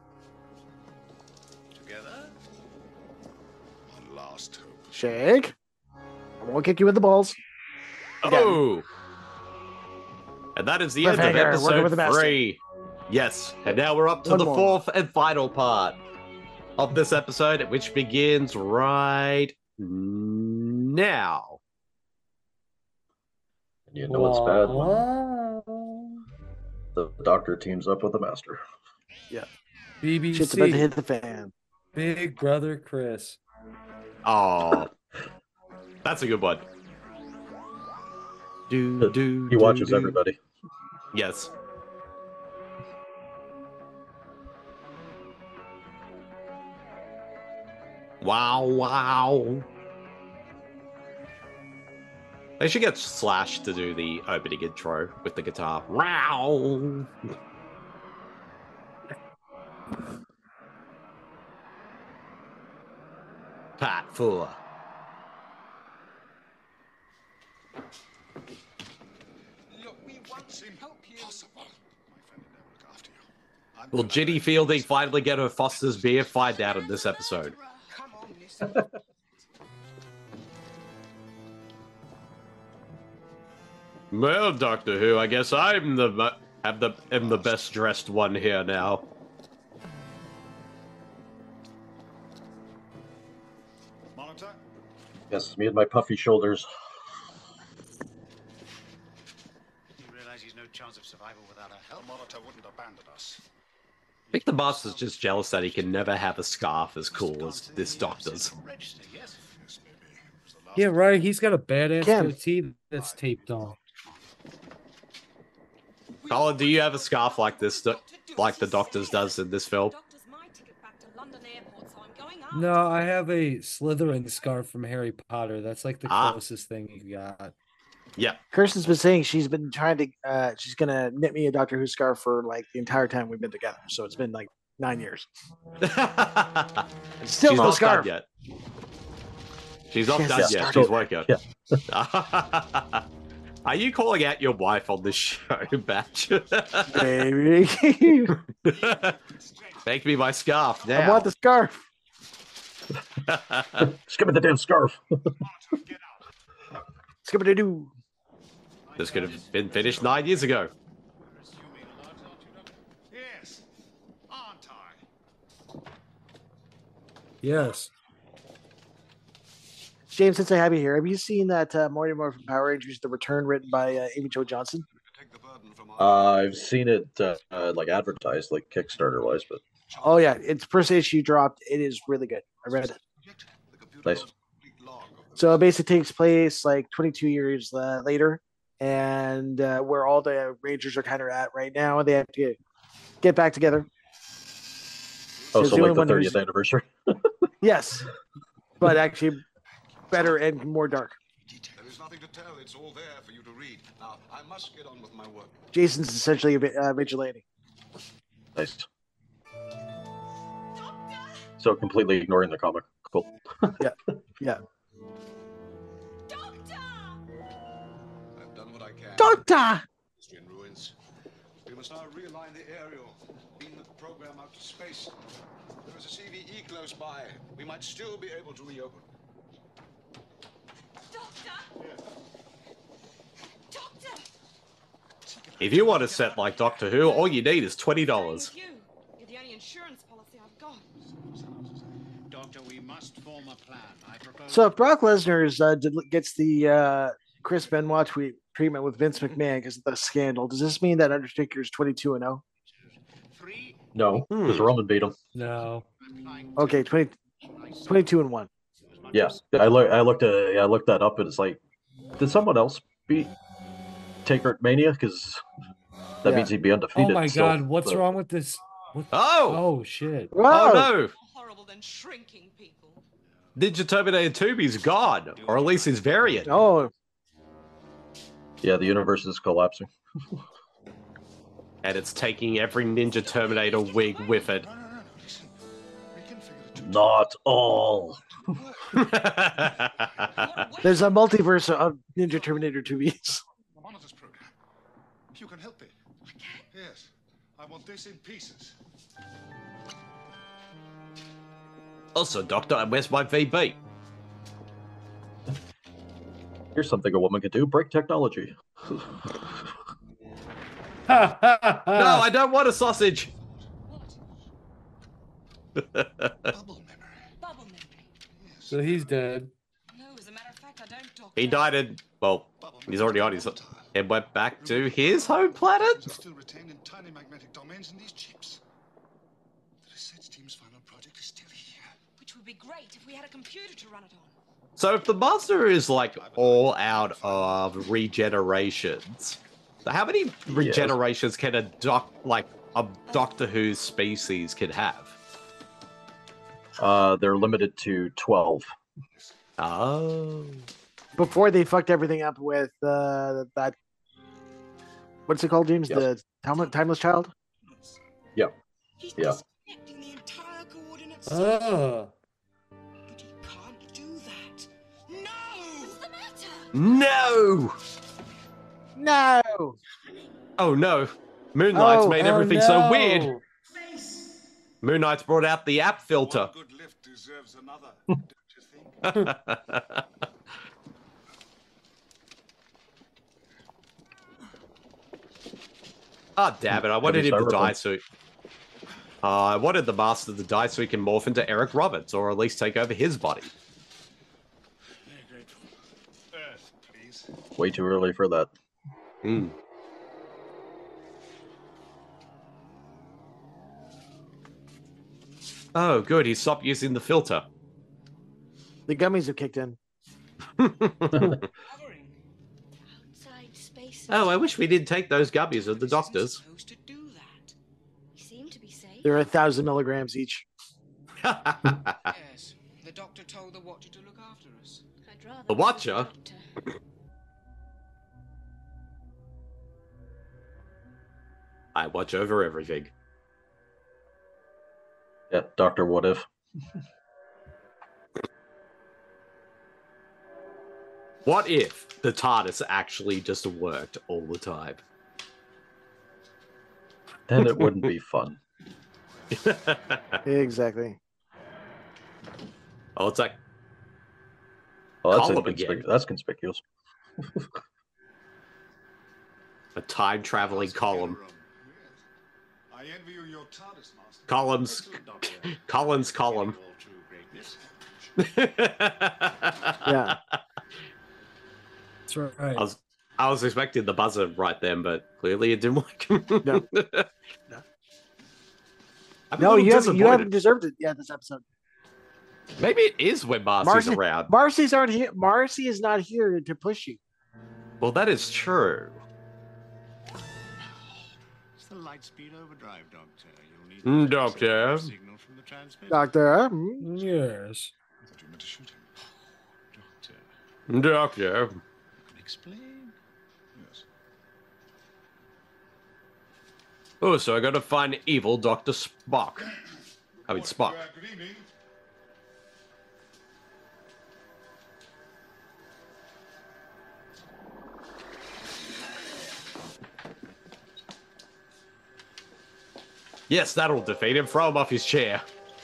S: Together?
I: One last hope.
G: Shake. I won't kick you in the balls.
F: Oh. And that is the end of
G: Cliffhanger, working with the
F: episode
G: master.
F: 3. Yes, and now we're up to
G: One
F: the
G: more.
F: fourth and final part of this episode, which begins right now.
M: You know it's bad when the Doctor teams up with the Master.
G: Yeah.
L: BBC.
G: Shit's about to hit the fan.
L: Big Brother Chris.
F: Oh, that's a good one.
M: He watches everybody.
F: Yes. Wow. They should get Slash to do the opening intro with the guitar. Wow. Part 4.
O: Look, we want to help you.
I: Possible. My friend and I will look after you. I'm
F: Will Ginny Fielding finally get her Foster's beer? Find out in this episode.
O: Come on, Nissa.
F: Well, Doctor Who, I guess I'm am the best dressed one here now.
M: Yes, me and my puffy shoulders.
S: You realize he's no chance of survival without our help?
I: The Monitor wouldn't abandon us.
F: I think the master's just jealous that he can never have a scarf as cool as this doctor's.
S: Register, yes?
L: Yeah, right. He's got a badass
G: Ken.
L: goatee that's taped on.
F: Colin, do you have a scarf like this, like the doctor's does in this film?
L: No, I have a Slytherin scarf from Harry Potter. That's like the closest thing you got.
F: Yeah.
G: Kirsten's been saying she's been trying to. She's gonna knit me a Doctor Who scarf for like the entire time we've been together. So it's been like 9 years. Still
F: She's
G: no
F: not
G: scarf
F: done yet. She's not
G: She
F: done
G: hasn't
F: yet.
G: started.
F: She's working.
M: Yeah.
F: Are you calling out your wife on this show, Batch?
G: Baby.
F: Make me my scarf now.
G: I want the scarf.
M: Just give me the damn scarf.
G: Skip-a-doo.
F: This could have been finished 9 years ago.
I: Yes, aren't I?
L: Yes.
G: James, since I have you here, have you seen that Morty Morphin Power Rangers: The Return, written by Amy Jo Johnson?
M: I've seen it like advertised, like Kickstarter wise, but
G: Oh yeah, its first issue dropped. It is really good. I read it.
M: nice.
G: So it basically takes place like 22 years later, and where all the Rangers are kind of at right now, they have to get back together.
M: Oh,
G: There's
M: so
G: the
M: like
G: only
M: the
G: one who's-
M: 30th anniversary.
G: Yes, but actually better and more dark.
P: There is nothing to tell. It's all there for you to read. Now, I must get on with my work.
G: Jason's essentially a vigilante.
M: Nice. So completely ignoring the comic. Cool.
G: Yeah, yeah.
P: I've done what I can.
G: Doctor!
P: History in ruins. We must now realign the aerial, beam the program out to space. There is a CVE close by. We might still be able to reopen.
F: If you want to set like Doctor Who, all you need is $20.
N: You're the only insurance policy I've got.
S: Doctor, we must form a plan. I propose...
G: So if Brock Lesnar gets the Chris Benoit treatment with Vince McMahon because of the scandal, does this mean that Undertaker's 22-0?
M: No, because Roman beat him.
L: No.
G: Okay, 22-1.
M: Yeah, I looked that up, and it's like, did someone else beat Taker at Mania? Because that means he'd be undefeated.
L: Oh my
M: still,
L: God, what's
M: but-
L: wrong with this? What?
F: Oh!
L: Oh shit!
F: Oh no!
N: Horrible than shrinking people.
F: Ninja Terminator 2's gone, or at least his variant.
G: Oh.
M: Yeah, the universe is collapsing.
F: And it's taking every Ninja Terminator wig with it.
M: Not all.
G: There's a multiverse of Ninja Terminator 2Bs.
I: The Monitor's program. You can help me. I can? Yes. I want this in pieces.
F: Also, Doctor, where's my VB?
M: Here's something a woman could do: break technology.
F: No, I don't want a sausage.
L: So he's dead.
N: No, as a matter of fact, I don't, Doctor.
F: He died in, well, he's already on his, and went back to his home planet.
I: Still retained in tiny magnetic domains in these chips. The research team's final project is still here.
N: Which would be great if we had a computer to run it on.
F: So if the Master is like all out of regenerations, how many regenerations can a Doctor Who species can have?
M: They're limited to 12.
F: Oh.
G: Before they fucked everything up with that. What's it called, James?
M: Yes.
G: The Timeless Child?
M: Yeah. Yeah.
L: Oh.
F: No!
G: No!
F: Oh no. Moon Knight's
G: Oh,
F: made
G: oh,
F: everything so
G: no.
F: weird. Moon Knight's brought out the app filter.
I: Good lift deserves another, don't you think?
F: Ah, damn it. I wanted him to
M: Cyberpunk.
F: die so... I wanted the Master to die so he can morph into Eric Roberts, or at least take over his body.
M: Way too early for that.
F: Hmm. Oh, good. He stopped using the filter.
G: The gummies have kicked in.
A: Outside space.
F: Oh, I wish we didn't take those gummies at the doctor's.
A: You seem to be safe.
G: They're 1,000 milligrams each.
O: Yes, the doctor told the Watcher to look after us.
A: I'd rather
F: The Watcher? I watch over everything.
M: Yeah, Dr. What If.
F: What if the TARDIS actually just worked all the time?
M: Then it wouldn't be fun.
G: Exactly.
F: Oh, it's like
M: Oh,
F: Column again.
M: that's conspicuous.
F: A time-traveling column.
I: I envy you your TARDIS master.
F: Collins column.
G: Yeah.
L: That's right.
F: I was expecting the buzzer right then, but clearly it didn't work.
G: No.
F: I'm a
G: No,
F: little
G: you
F: disappointed.
G: haven't deserved it yet this episode.
F: Maybe it is when Marcy's around.
G: Marcy's aren't here. Marcy is not here to push you.
F: Well, that is true.
S: It's the light speed overdrive, Doctor. You'll need
F: Doctor.
S: signal from the transmitter.
G: Doctor.
L: Yes.
I: I thought you meant to shoot him.
F: Doctor.
S: Can explain.
I: Yes.
F: Oh, so I gotta find evil Dr. Spock. I mean, Spock.
I: Good evening.
F: Yes, that'll defeat him. Throw him off his chair.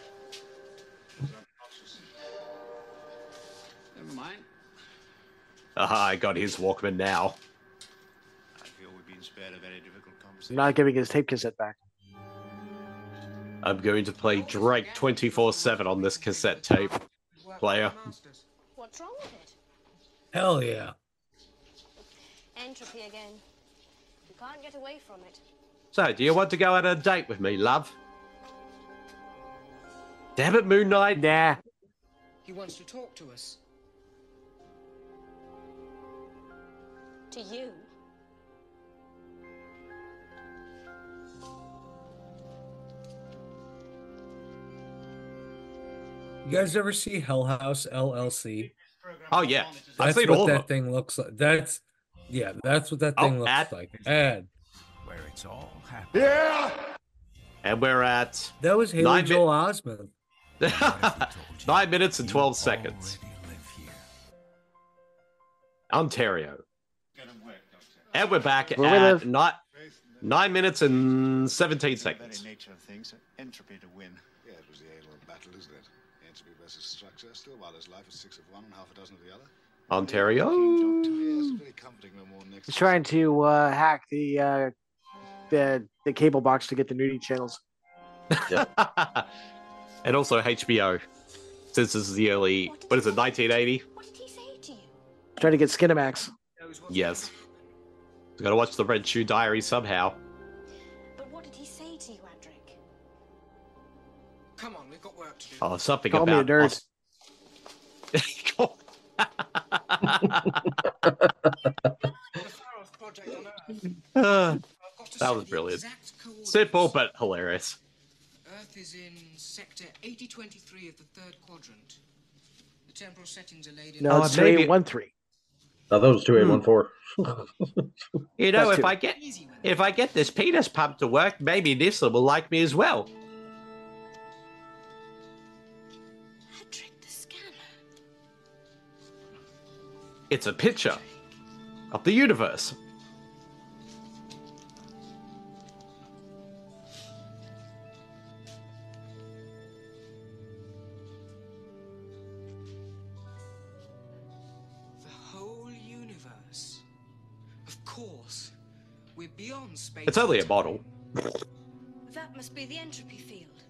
S: Never mind.
F: Aha, I got his Walkman now.
S: I feel we've been spared a very difficult conversation.
G: Not giving his tape cassette back.
F: I'm going to play Drake 24/7 on this cassette tape player.
A: What's wrong with it?
L: Hell yeah.
A: Entropy again. You can't get away from it.
F: So, do you want to go on a date with me, love? Damn it, Moon Knight.
G: Nah.
O: He wants to talk to us.
A: To you.
L: You guys ever see Hell House LLC?
F: Oh, yeah. I've
L: That's
F: seen
L: what
F: all of
L: that
F: them.
L: thing looks like. That's what that thing looks like. And
U: Where it's all happening.
I: Yeah!
F: And we're at
L: that was Haley
F: 9
L: Joel Osment.
F: 9 minutes and 12 seconds. Ontario. And we're back
G: Where we
F: at
G: live.
F: 9 minutes and 17
S: The
F: seconds.
S: very nature of things, entropy to win.
P: Yeah, it was the age-old battle, isn't it? Entropy versus structure. Still, while there's life, it's 6 of one and half a dozen of the other.
F: Ontario.
P: Yes, it's very comforting no more next.
G: He's trying to hack the cable box to get the nudie channels.
F: And also HBO. Since this is the early, what is it, 1980?
A: What did he say to you?
G: Trying to get Skinamax.
F: Yes. Gotta watch the Red Shoe Diary somehow.
A: But what did he say to you, Adric?
O: Come on, we've got work to do.
F: Oh, something
G: Call me a
F: about
G: nerd.
F: That was brilliant. Simple but hilarious.
O: Earth is in sector 8023 of the third quadrant. The temporal settings are laid in.
G: No, it's 2813.
M: No, that was 2814.
F: You know,
G: That's
F: if I get this penis pump to work, maybe Nissa will like me as well.
A: Adric, the scanner.
F: It's a picture of the universe.
O: The whole universe. Of course. We're beyond space.
F: It's only a model.
A: That must be the entropy field.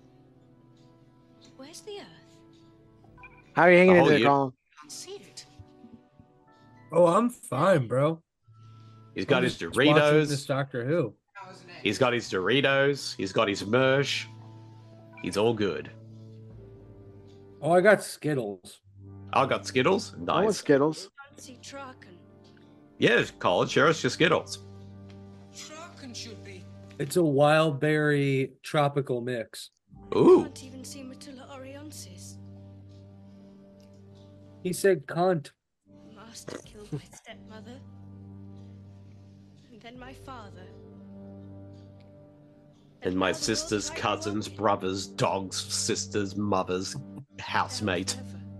A: Where's the Earth?
G: How are you hanging in
F: Oh,
G: there,
F: you-
G: Colin?
O: Can't see it.
L: Oh, I'm fine, bro.
F: He's got
L: I'm
F: his
L: just watching
F: Doritos.
L: This Doctor Who.
F: He's got his Doritos. He's got his Mersh. He's all good.
L: Oh, I got Skittles.
F: I got Skittles. Nice.
G: I want Skittles.
N: See Traken.
F: Yeah, Colin, share us your Skittles.
O: Traken should be.
L: It's a wild berry tropical mix.
F: Ooh.
N: Can't even see Matilla Orionsis.
L: He said cunt.
N: Master killed my stepmother. And then my father.
F: And my sister's cousins, brothers, dogs, sisters, mothers, housemate.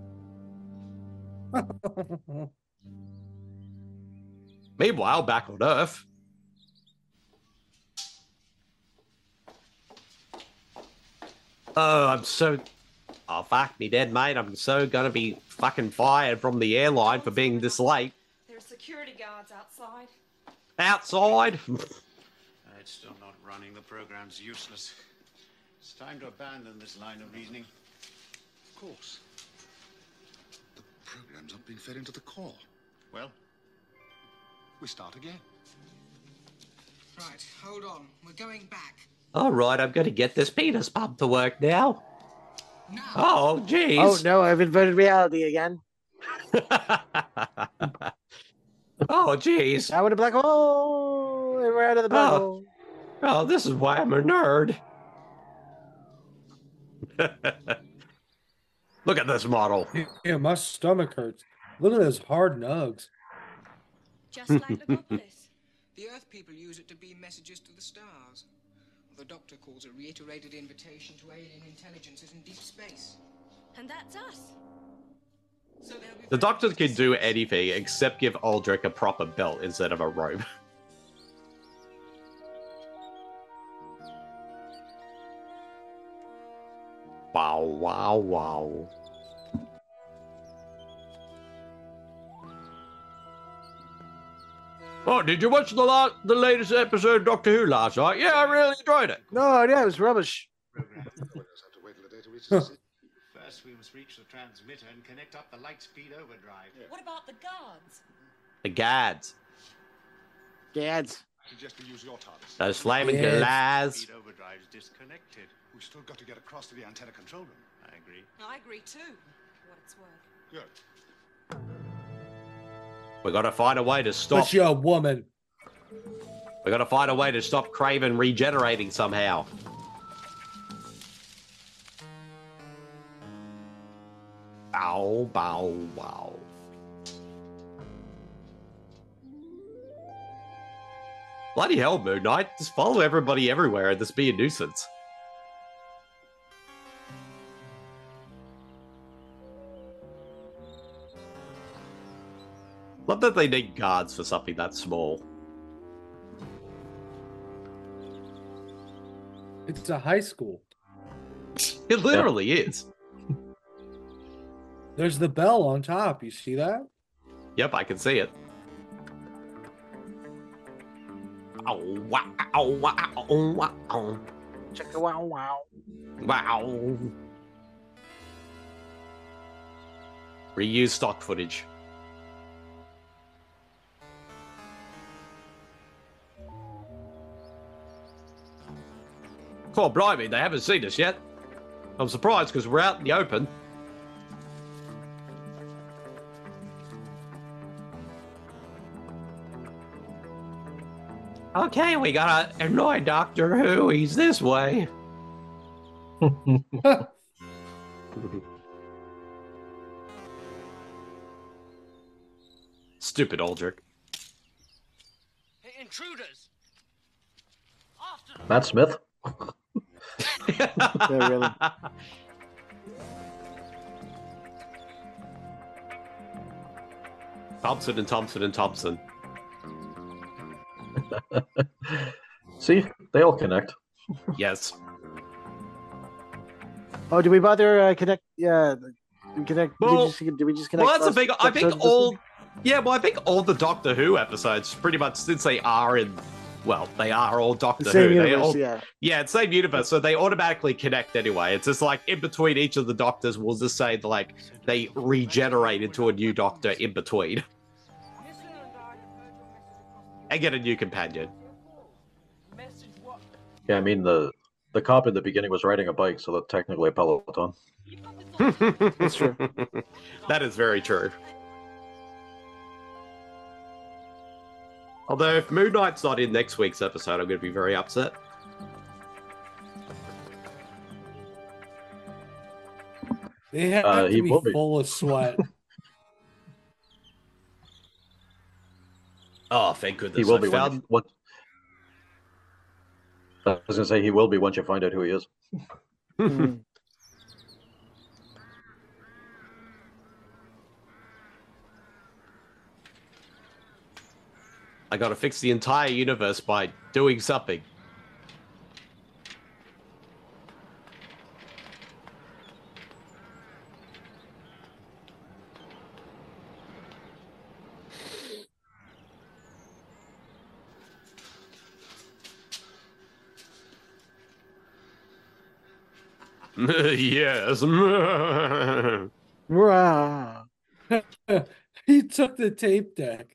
F: Meanwhile, back on Earth. Oh, I'm so... Oh, fuck me dead, mate. I'm so gonna be fucking fired from the airline for being this late.
N: There's security guards outside.
F: Outside?
S: It's still not running. The program's useless. It's time to abandon this line of reasoning.
I: Of course. The program's not being fed into the core.
S: Well,
I: We start again.
O: Right, hold on. We're going back.
F: All right, I'm going to get this penis pump to work now. Oh, jeez.
G: Oh, no, I've inverted reality again.
F: Oh, jeez.
G: Now in a black hole. And we're out of the black hole.
F: Oh, this is why I'm a nerd. Look at this model.
L: Yeah, my stomach hurts. Look at those hard nugs.
N: Just like Logopolis.
O: The Earth people use it to beam messages to the stars. The Doctor calls a reiterated invitation to alien intelligences in deep space.
N: And that's us.
O: So they'll be
F: The Doctor can do anything except give Aldrich a proper belt instead of a robe. Wow, wow, wow. Oh, did you watch the latest episode of Doctor Who last night? Yeah, I really enjoyed it.
G: No, yeah, it was rubbish.
S: first we must reach the transmitter and connect up the light-speed overdrive.
E: What about the guards?
F: The Gads.
G: Gads.
I: Suggest we use your TARDIS.
F: Those flaming
S: Yes.
F: glass.
S: Speed overdrive's disconnected.
I: We've still got to get across to the antenna control room.
S: I agree.
N: I agree too. For what it's worth.
I: Good.
F: We gotta find a way to stop.
L: But you're a woman.
F: We gotta find a way to stop Craven regenerating somehow. Bow, bow, wow. Bloody hell, Moon Knight. Just follow everybody everywhere and just be a nuisance. Not that they need guards for something that small.
L: It's a high school.
F: It literally is.
L: There's the bell on top. You see that?
F: Yep, I can see it. Oh, wow, wow, wow.
G: Check it, wow, wow.
F: Wow. Reuse stock footage. Oh, blimey, they haven't seen us yet. I'm surprised because we're out in the open. Okay, we gotta annoy Doctor Who. He's this way. Stupid Aldrich.
S: Hey, intruders!
M: Matt Smith.
G: Yeah, really.
F: Thompson and Thompson and Thompson.
M: See, they all connect.
F: Yes.
G: Oh, did we bother connect? Yeah, connect.
F: Well,
G: did we just connect?
F: Well, that's a
G: last
F: big. I
G: episode
F: think
G: of this
F: all.
G: thing?
F: Yeah, well, I think all the Doctor Who episodes, pretty much, since they are in. Well, they are all Doctor
G: The same
F: Who.
G: universe,
F: they all,
G: yeah.
F: it's same universe, so they automatically connect anyway. It's just like in between each of the Doctors, we'll just say like they regenerate into a new Doctor in between. and get a new companion.
M: Yeah, I mean the cop in the beginning was riding a bike, so that's technically a Peloton.
F: That's true. That is very true. Although if Moon Knight's not in next week's episode, I'm going to be very upset.
C: They have
M: he
C: to
M: will
C: be
M: be.
C: full of sweat.
F: Oh, thank goodness.
M: He will
F: I
M: be
F: found...
M: I was going to say he will be once you find out who he is.
F: I got to fix the entire universe by doing something. Yes.
C: He took the tape deck.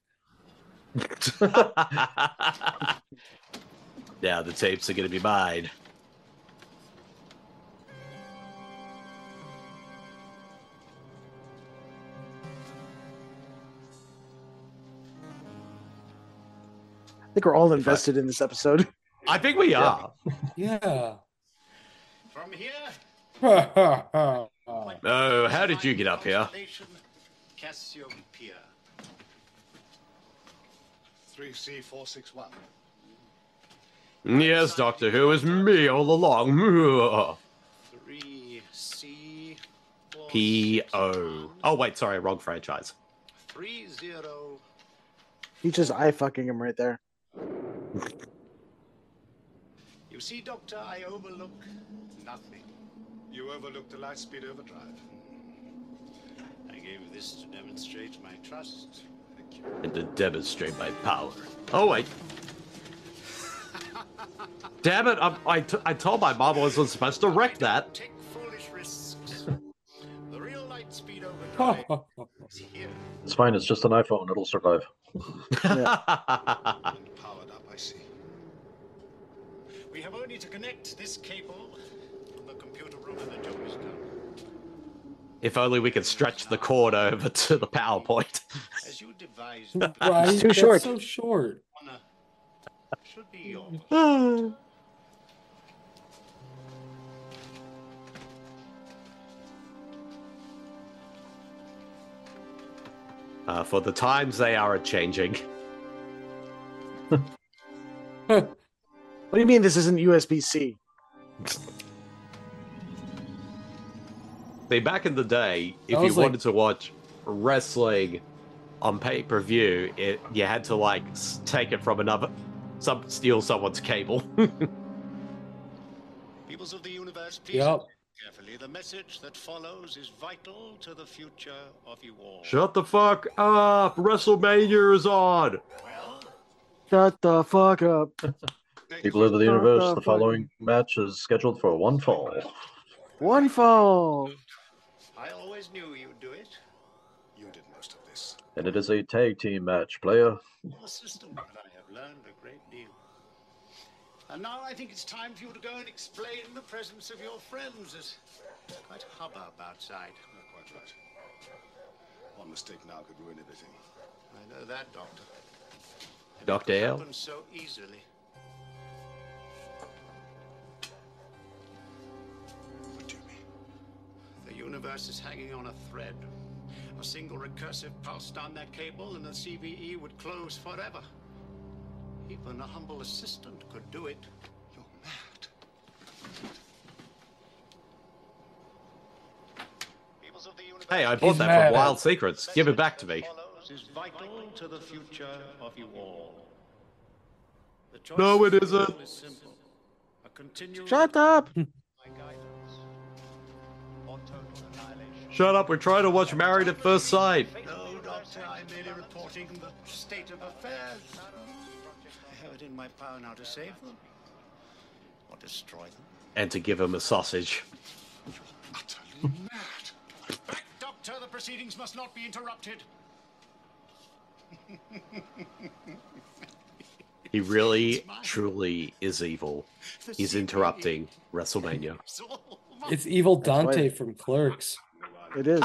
F: Now the tapes are going to be mine.
G: I think we're all invested in this episode.
F: I think we are.
C: Yeah.
S: From here,
F: Oh, how did you get up here?
S: Cassiopeia.
I: 3C461.
F: Yes, Doctor Who, is me all along.
S: 3C.
F: P.O. Oh, wait, sorry, wrong franchise.
S: 30.
G: He's just eye fucking him right there.
S: You see, Doctor, I overlook nothing.
I: You overlooked the light speed overdrive.
S: I gave this to demonstrate my trust. Thank you.
F: And to demonstrate my power. Oh, wait. Damn it, I told my mom I wasn't supposed to wreck that.
S: Take foolish risks. The real light speed overdrive is here.
M: It's fine, it's just an iPhone, it'll survive.
S: Powered up, I see. We have only to connect this cable from the computer room and the job is done.
F: If only we could stretch the cord over to the PowerPoint.
S: As you devised,
C: Right?
G: It's too
C: That's
G: short.
C: so short.
S: should be yours.
F: For the times they are a-changing.
G: What do you mean this isn't USB-C?
F: See, back in the day, if
C: I
F: you
C: was like-
F: wanted to watch wrestling on pay-per-view, you had to like take it from steal someone's cable.
S: Peoples of the universe, please
C: Yep.
S: listen carefully. The message that follows is vital to the future of you all.
F: Shut the fuck up! WrestleMania is on!
G: Shut the fuck up.
M: People of the universe, the following match is scheduled for one fall.
G: One fall.
S: I always knew you'd do it.
I: You did most of this.
M: And it is a tag team match, player.
S: The system, but I have learned a great deal. And now I think it's time for you to go and explain the presence of your friends. There's quite a hubbub outside.
I: You're quite right. One mistake now could ruin everything.
S: I know that, Doctor.
F: Dr.
S: It
F: L.
S: happens so easily.
I: What do you mean?
S: The universe is hanging on a thread. A single recursive pulse down that cable and the CVE would close forever. Even a humble assistant could do it.
I: You're mad.
S: Peoples of the universe
F: Hey, I bought
C: He's
F: that
C: mad.
F: from Wild Secrets. Give it back to me.
S: is vital to the future of you all. The choice
F: No, it
S: of
F: isn't.
S: rule is simple. A continual
G: Shut up.
S: my guidance or total annihilation.
F: Shut up, we're trying to watch Married at First Sight.
S: No, Doctor, I'm merely reporting the state of affairs. I have it in my power now to save them or destroy them.
F: And to give him a sausage.
I: Utterly mad.
S: Back, Doctor, the proceedings must not be interrupted.
F: He really, truly is evil. He's interrupting WrestleMania.
C: It's evil Dante from Clerks.
G: It is.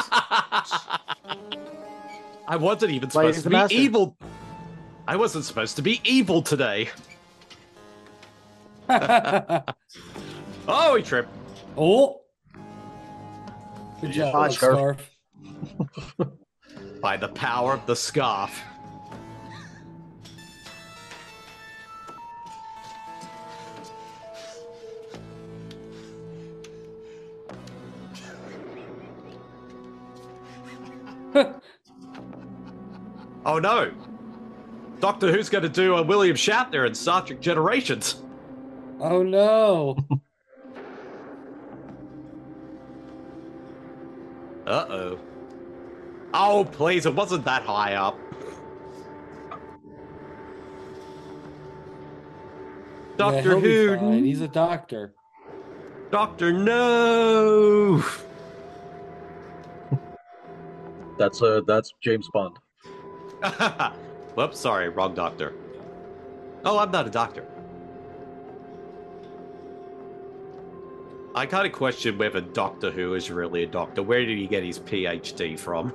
F: I wasn't even
G: Why
F: supposed
G: he's
F: to
G: the
F: be
G: master.
F: evil. I wasn't supposed to be evil today. Oh, he tripped.
C: Oh. Good job,
G: Bye,
C: Scarf.
F: By the power of the scarf. Oh no! Doctor Who's going to do a William Shatner in Star Trek Generations?
C: Oh no!
F: Uh-oh. Oh, please, it wasn't that high up. Doctor
C: he'll be
F: Who.
C: fine. He's a doctor.
F: Doctor, no!
M: That's James Bond.
F: Whoops, sorry, wrong doctor. Oh, I'm not a doctor. I kind of question whether Doctor Who is really a doctor. Where did he get his PhD from?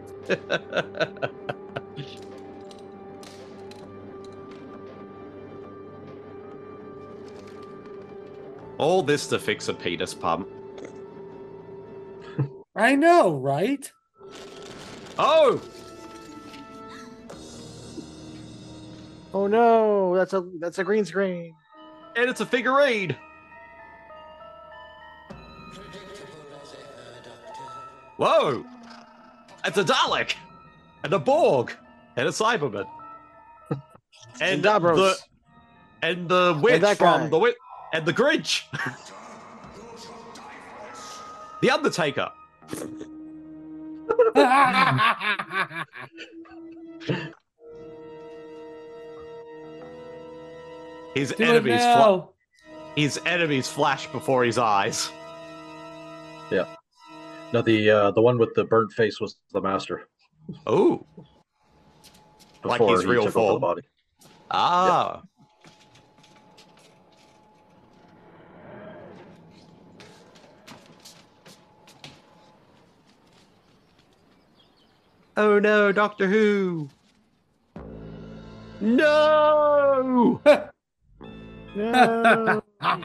F: All this to fix a penis pump.
C: I know, right?
F: Oh!
G: Oh no, that's a green screen.
F: And it's a figurine! Whoa! It's a Dalek! And a Borg! And a Cyberman! And
G: Davros.
F: the witch
G: that
F: from
G: guy.
F: and the Grinch! The Undertaker! His
C: Do it
F: enemies
C: now.
F: his enemies flash before his eyes.
M: Yeah. No, the one with the burnt face was the master.
F: Oh. Like
M: Before
F: his
M: he
F: real
M: took over the
F: form.
M: body.
F: Ah. Oh no, Doctor Who! No!
G: No.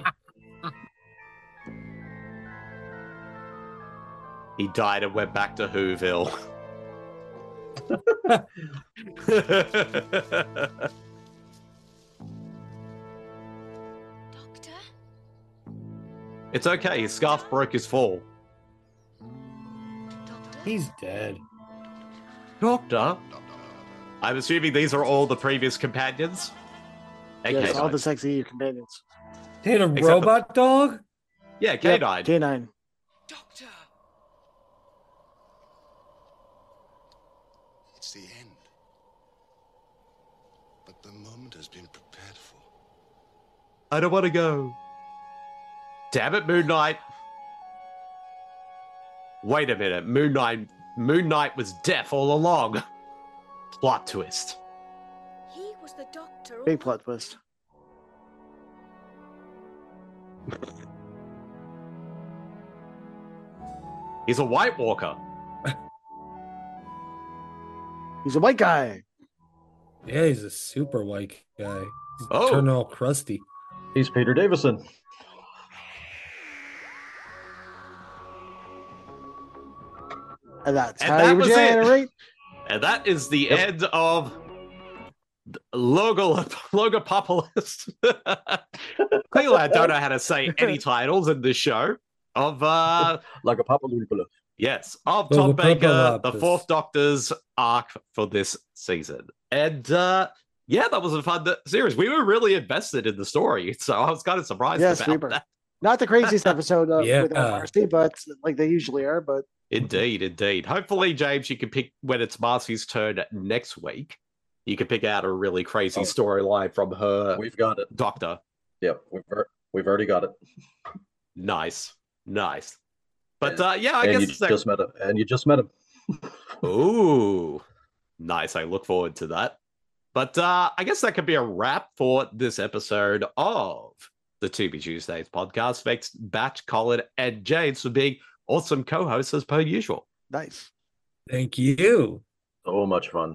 F: He died and went back to Whoville. It's okay, his scarf broke his fall.
C: He's dead.
F: Doctor? I'm assuming these are all the previous companions? Okay,
G: Yes, all the sexy companions.
C: They had a
F: Except
C: robot dog?
F: Yeah, K9.
G: K9.
P: It's the end. But the moment has been prepared for.
F: I don't want to go. Damn it, Moon Knight. Wait a minute, Moon Knight was deaf all along. Plot twist.
N: He was the doctor. all
G: Big plot twist.
F: He's a White Walker.
G: He's a white guy.
L: Yeah, he's a super white guy. He's
F: Oh.
L: turning all crusty.
M: He's Peter Davison.
G: And that's
F: And
G: how
F: that
G: you
F: was it.
G: regenerate.
F: And that is the end of Logopopolis. Clearly, I don't know how to say any titles in this show. Of
M: Logopopolopolo.
F: yes, of Tom Baker, the
L: Logopopolopus.
F: Fourth Doctor's arc for this season. And yeah, that was a fun series. We were really invested in the story, so I was kind of surprised
G: Yes, we
F: about
G: were.
F: that.
G: Not the craziest episode of
L: Yeah.
G: with Marcy, but like they usually are. But
F: Indeed, indeed. Hopefully, James, you can pick when it's Marcy's turn next week. You can pick out a really crazy storyline from her
M: We've got it.
F: doctor.
M: Yep, we've already got it.
F: Nice, nice. But yeah, I
M: And
F: guess
M: you just met him. And you just met him.
F: Ooh, nice. I look forward to that. But I guess that could be a wrap for this episode of the To Be Tuesdays podcast. Thanks, Batch, Colin, and James for being awesome co-hosts as per usual.
G: Nice.
L: Thank you.
M: So much fun.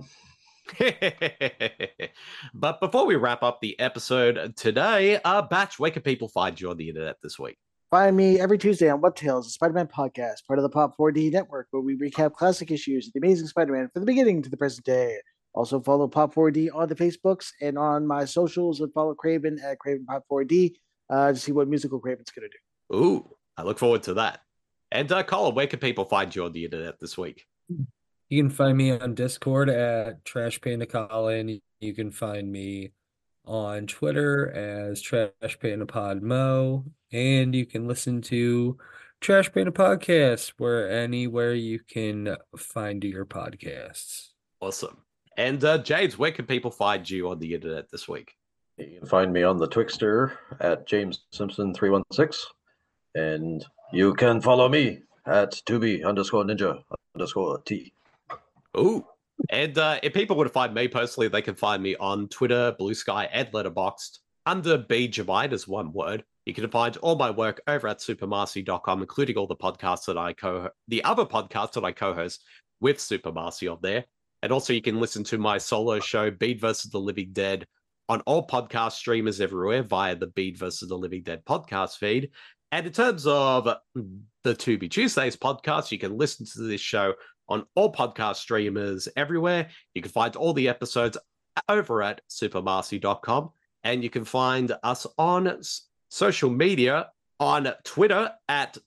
F: But before we wrap up the episode today, Batch, where can people find you on the internet this week?
G: Find me every Tuesday on What Tales, a Spider-Man podcast, part of the Pop 4D network, where we recap classic issues of The Amazing Spider-Man from the beginning to the present day. Also follow Pop 4D on the Facebooks and on my socials, and follow Craven at Craven Pop 4D to see what musical Craven's going to do.
F: Ooh, I look forward to that. And Colin, where can people find you on the internet this week?
L: You can find me on Discord at Trash Panda Colin. You can find me on Twitter as Trash Panda Pod Mo, and you can listen to Trash Panda Podcast anywhere you can find your podcasts.
F: Awesome. And James, where can people find you on the internet this week?
M: You can find me on the Twixter at James Simpson 316, and you can follow me at 2B_ninja_T.
F: Ooh. And if people want to find me personally, they can find me on Twitter, Blue Sky, and Letterboxd under BJamite as one word. You can find all my work over at supermarcy.com, including all the podcasts that the other podcasts that I co-host with Super Marcy on there. And also you can listen to my solo show, Bede vs. the Living Dead, on all podcast streamers everywhere via the Bede vs. the Living Dead podcast feed. And in terms of the To Be Tuesdays podcast, you can listen to this show on all podcast streamers everywhere. You can find all the episodes over at supermarcy.com. And you can find us on social media on Twitter at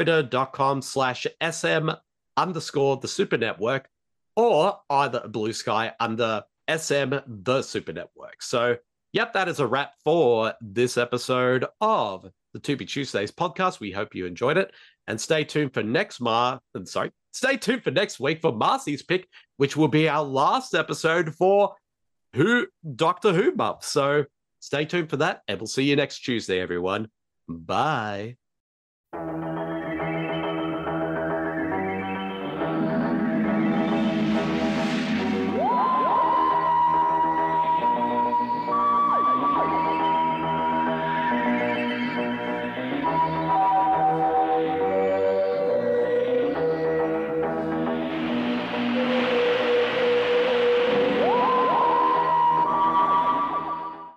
F: twitter.com/SM_the Super Network, or either Blue Sky under SM the Super Network. So, yep, that is a wrap for this episode of the To Be Tuesdays podcast. We hope you enjoyed it. And stay tuned for next week for Marcy's pick, which will be our last episode for Doctor Who month. So stay tuned for that, and we'll see you next Tuesday, everyone. Bye.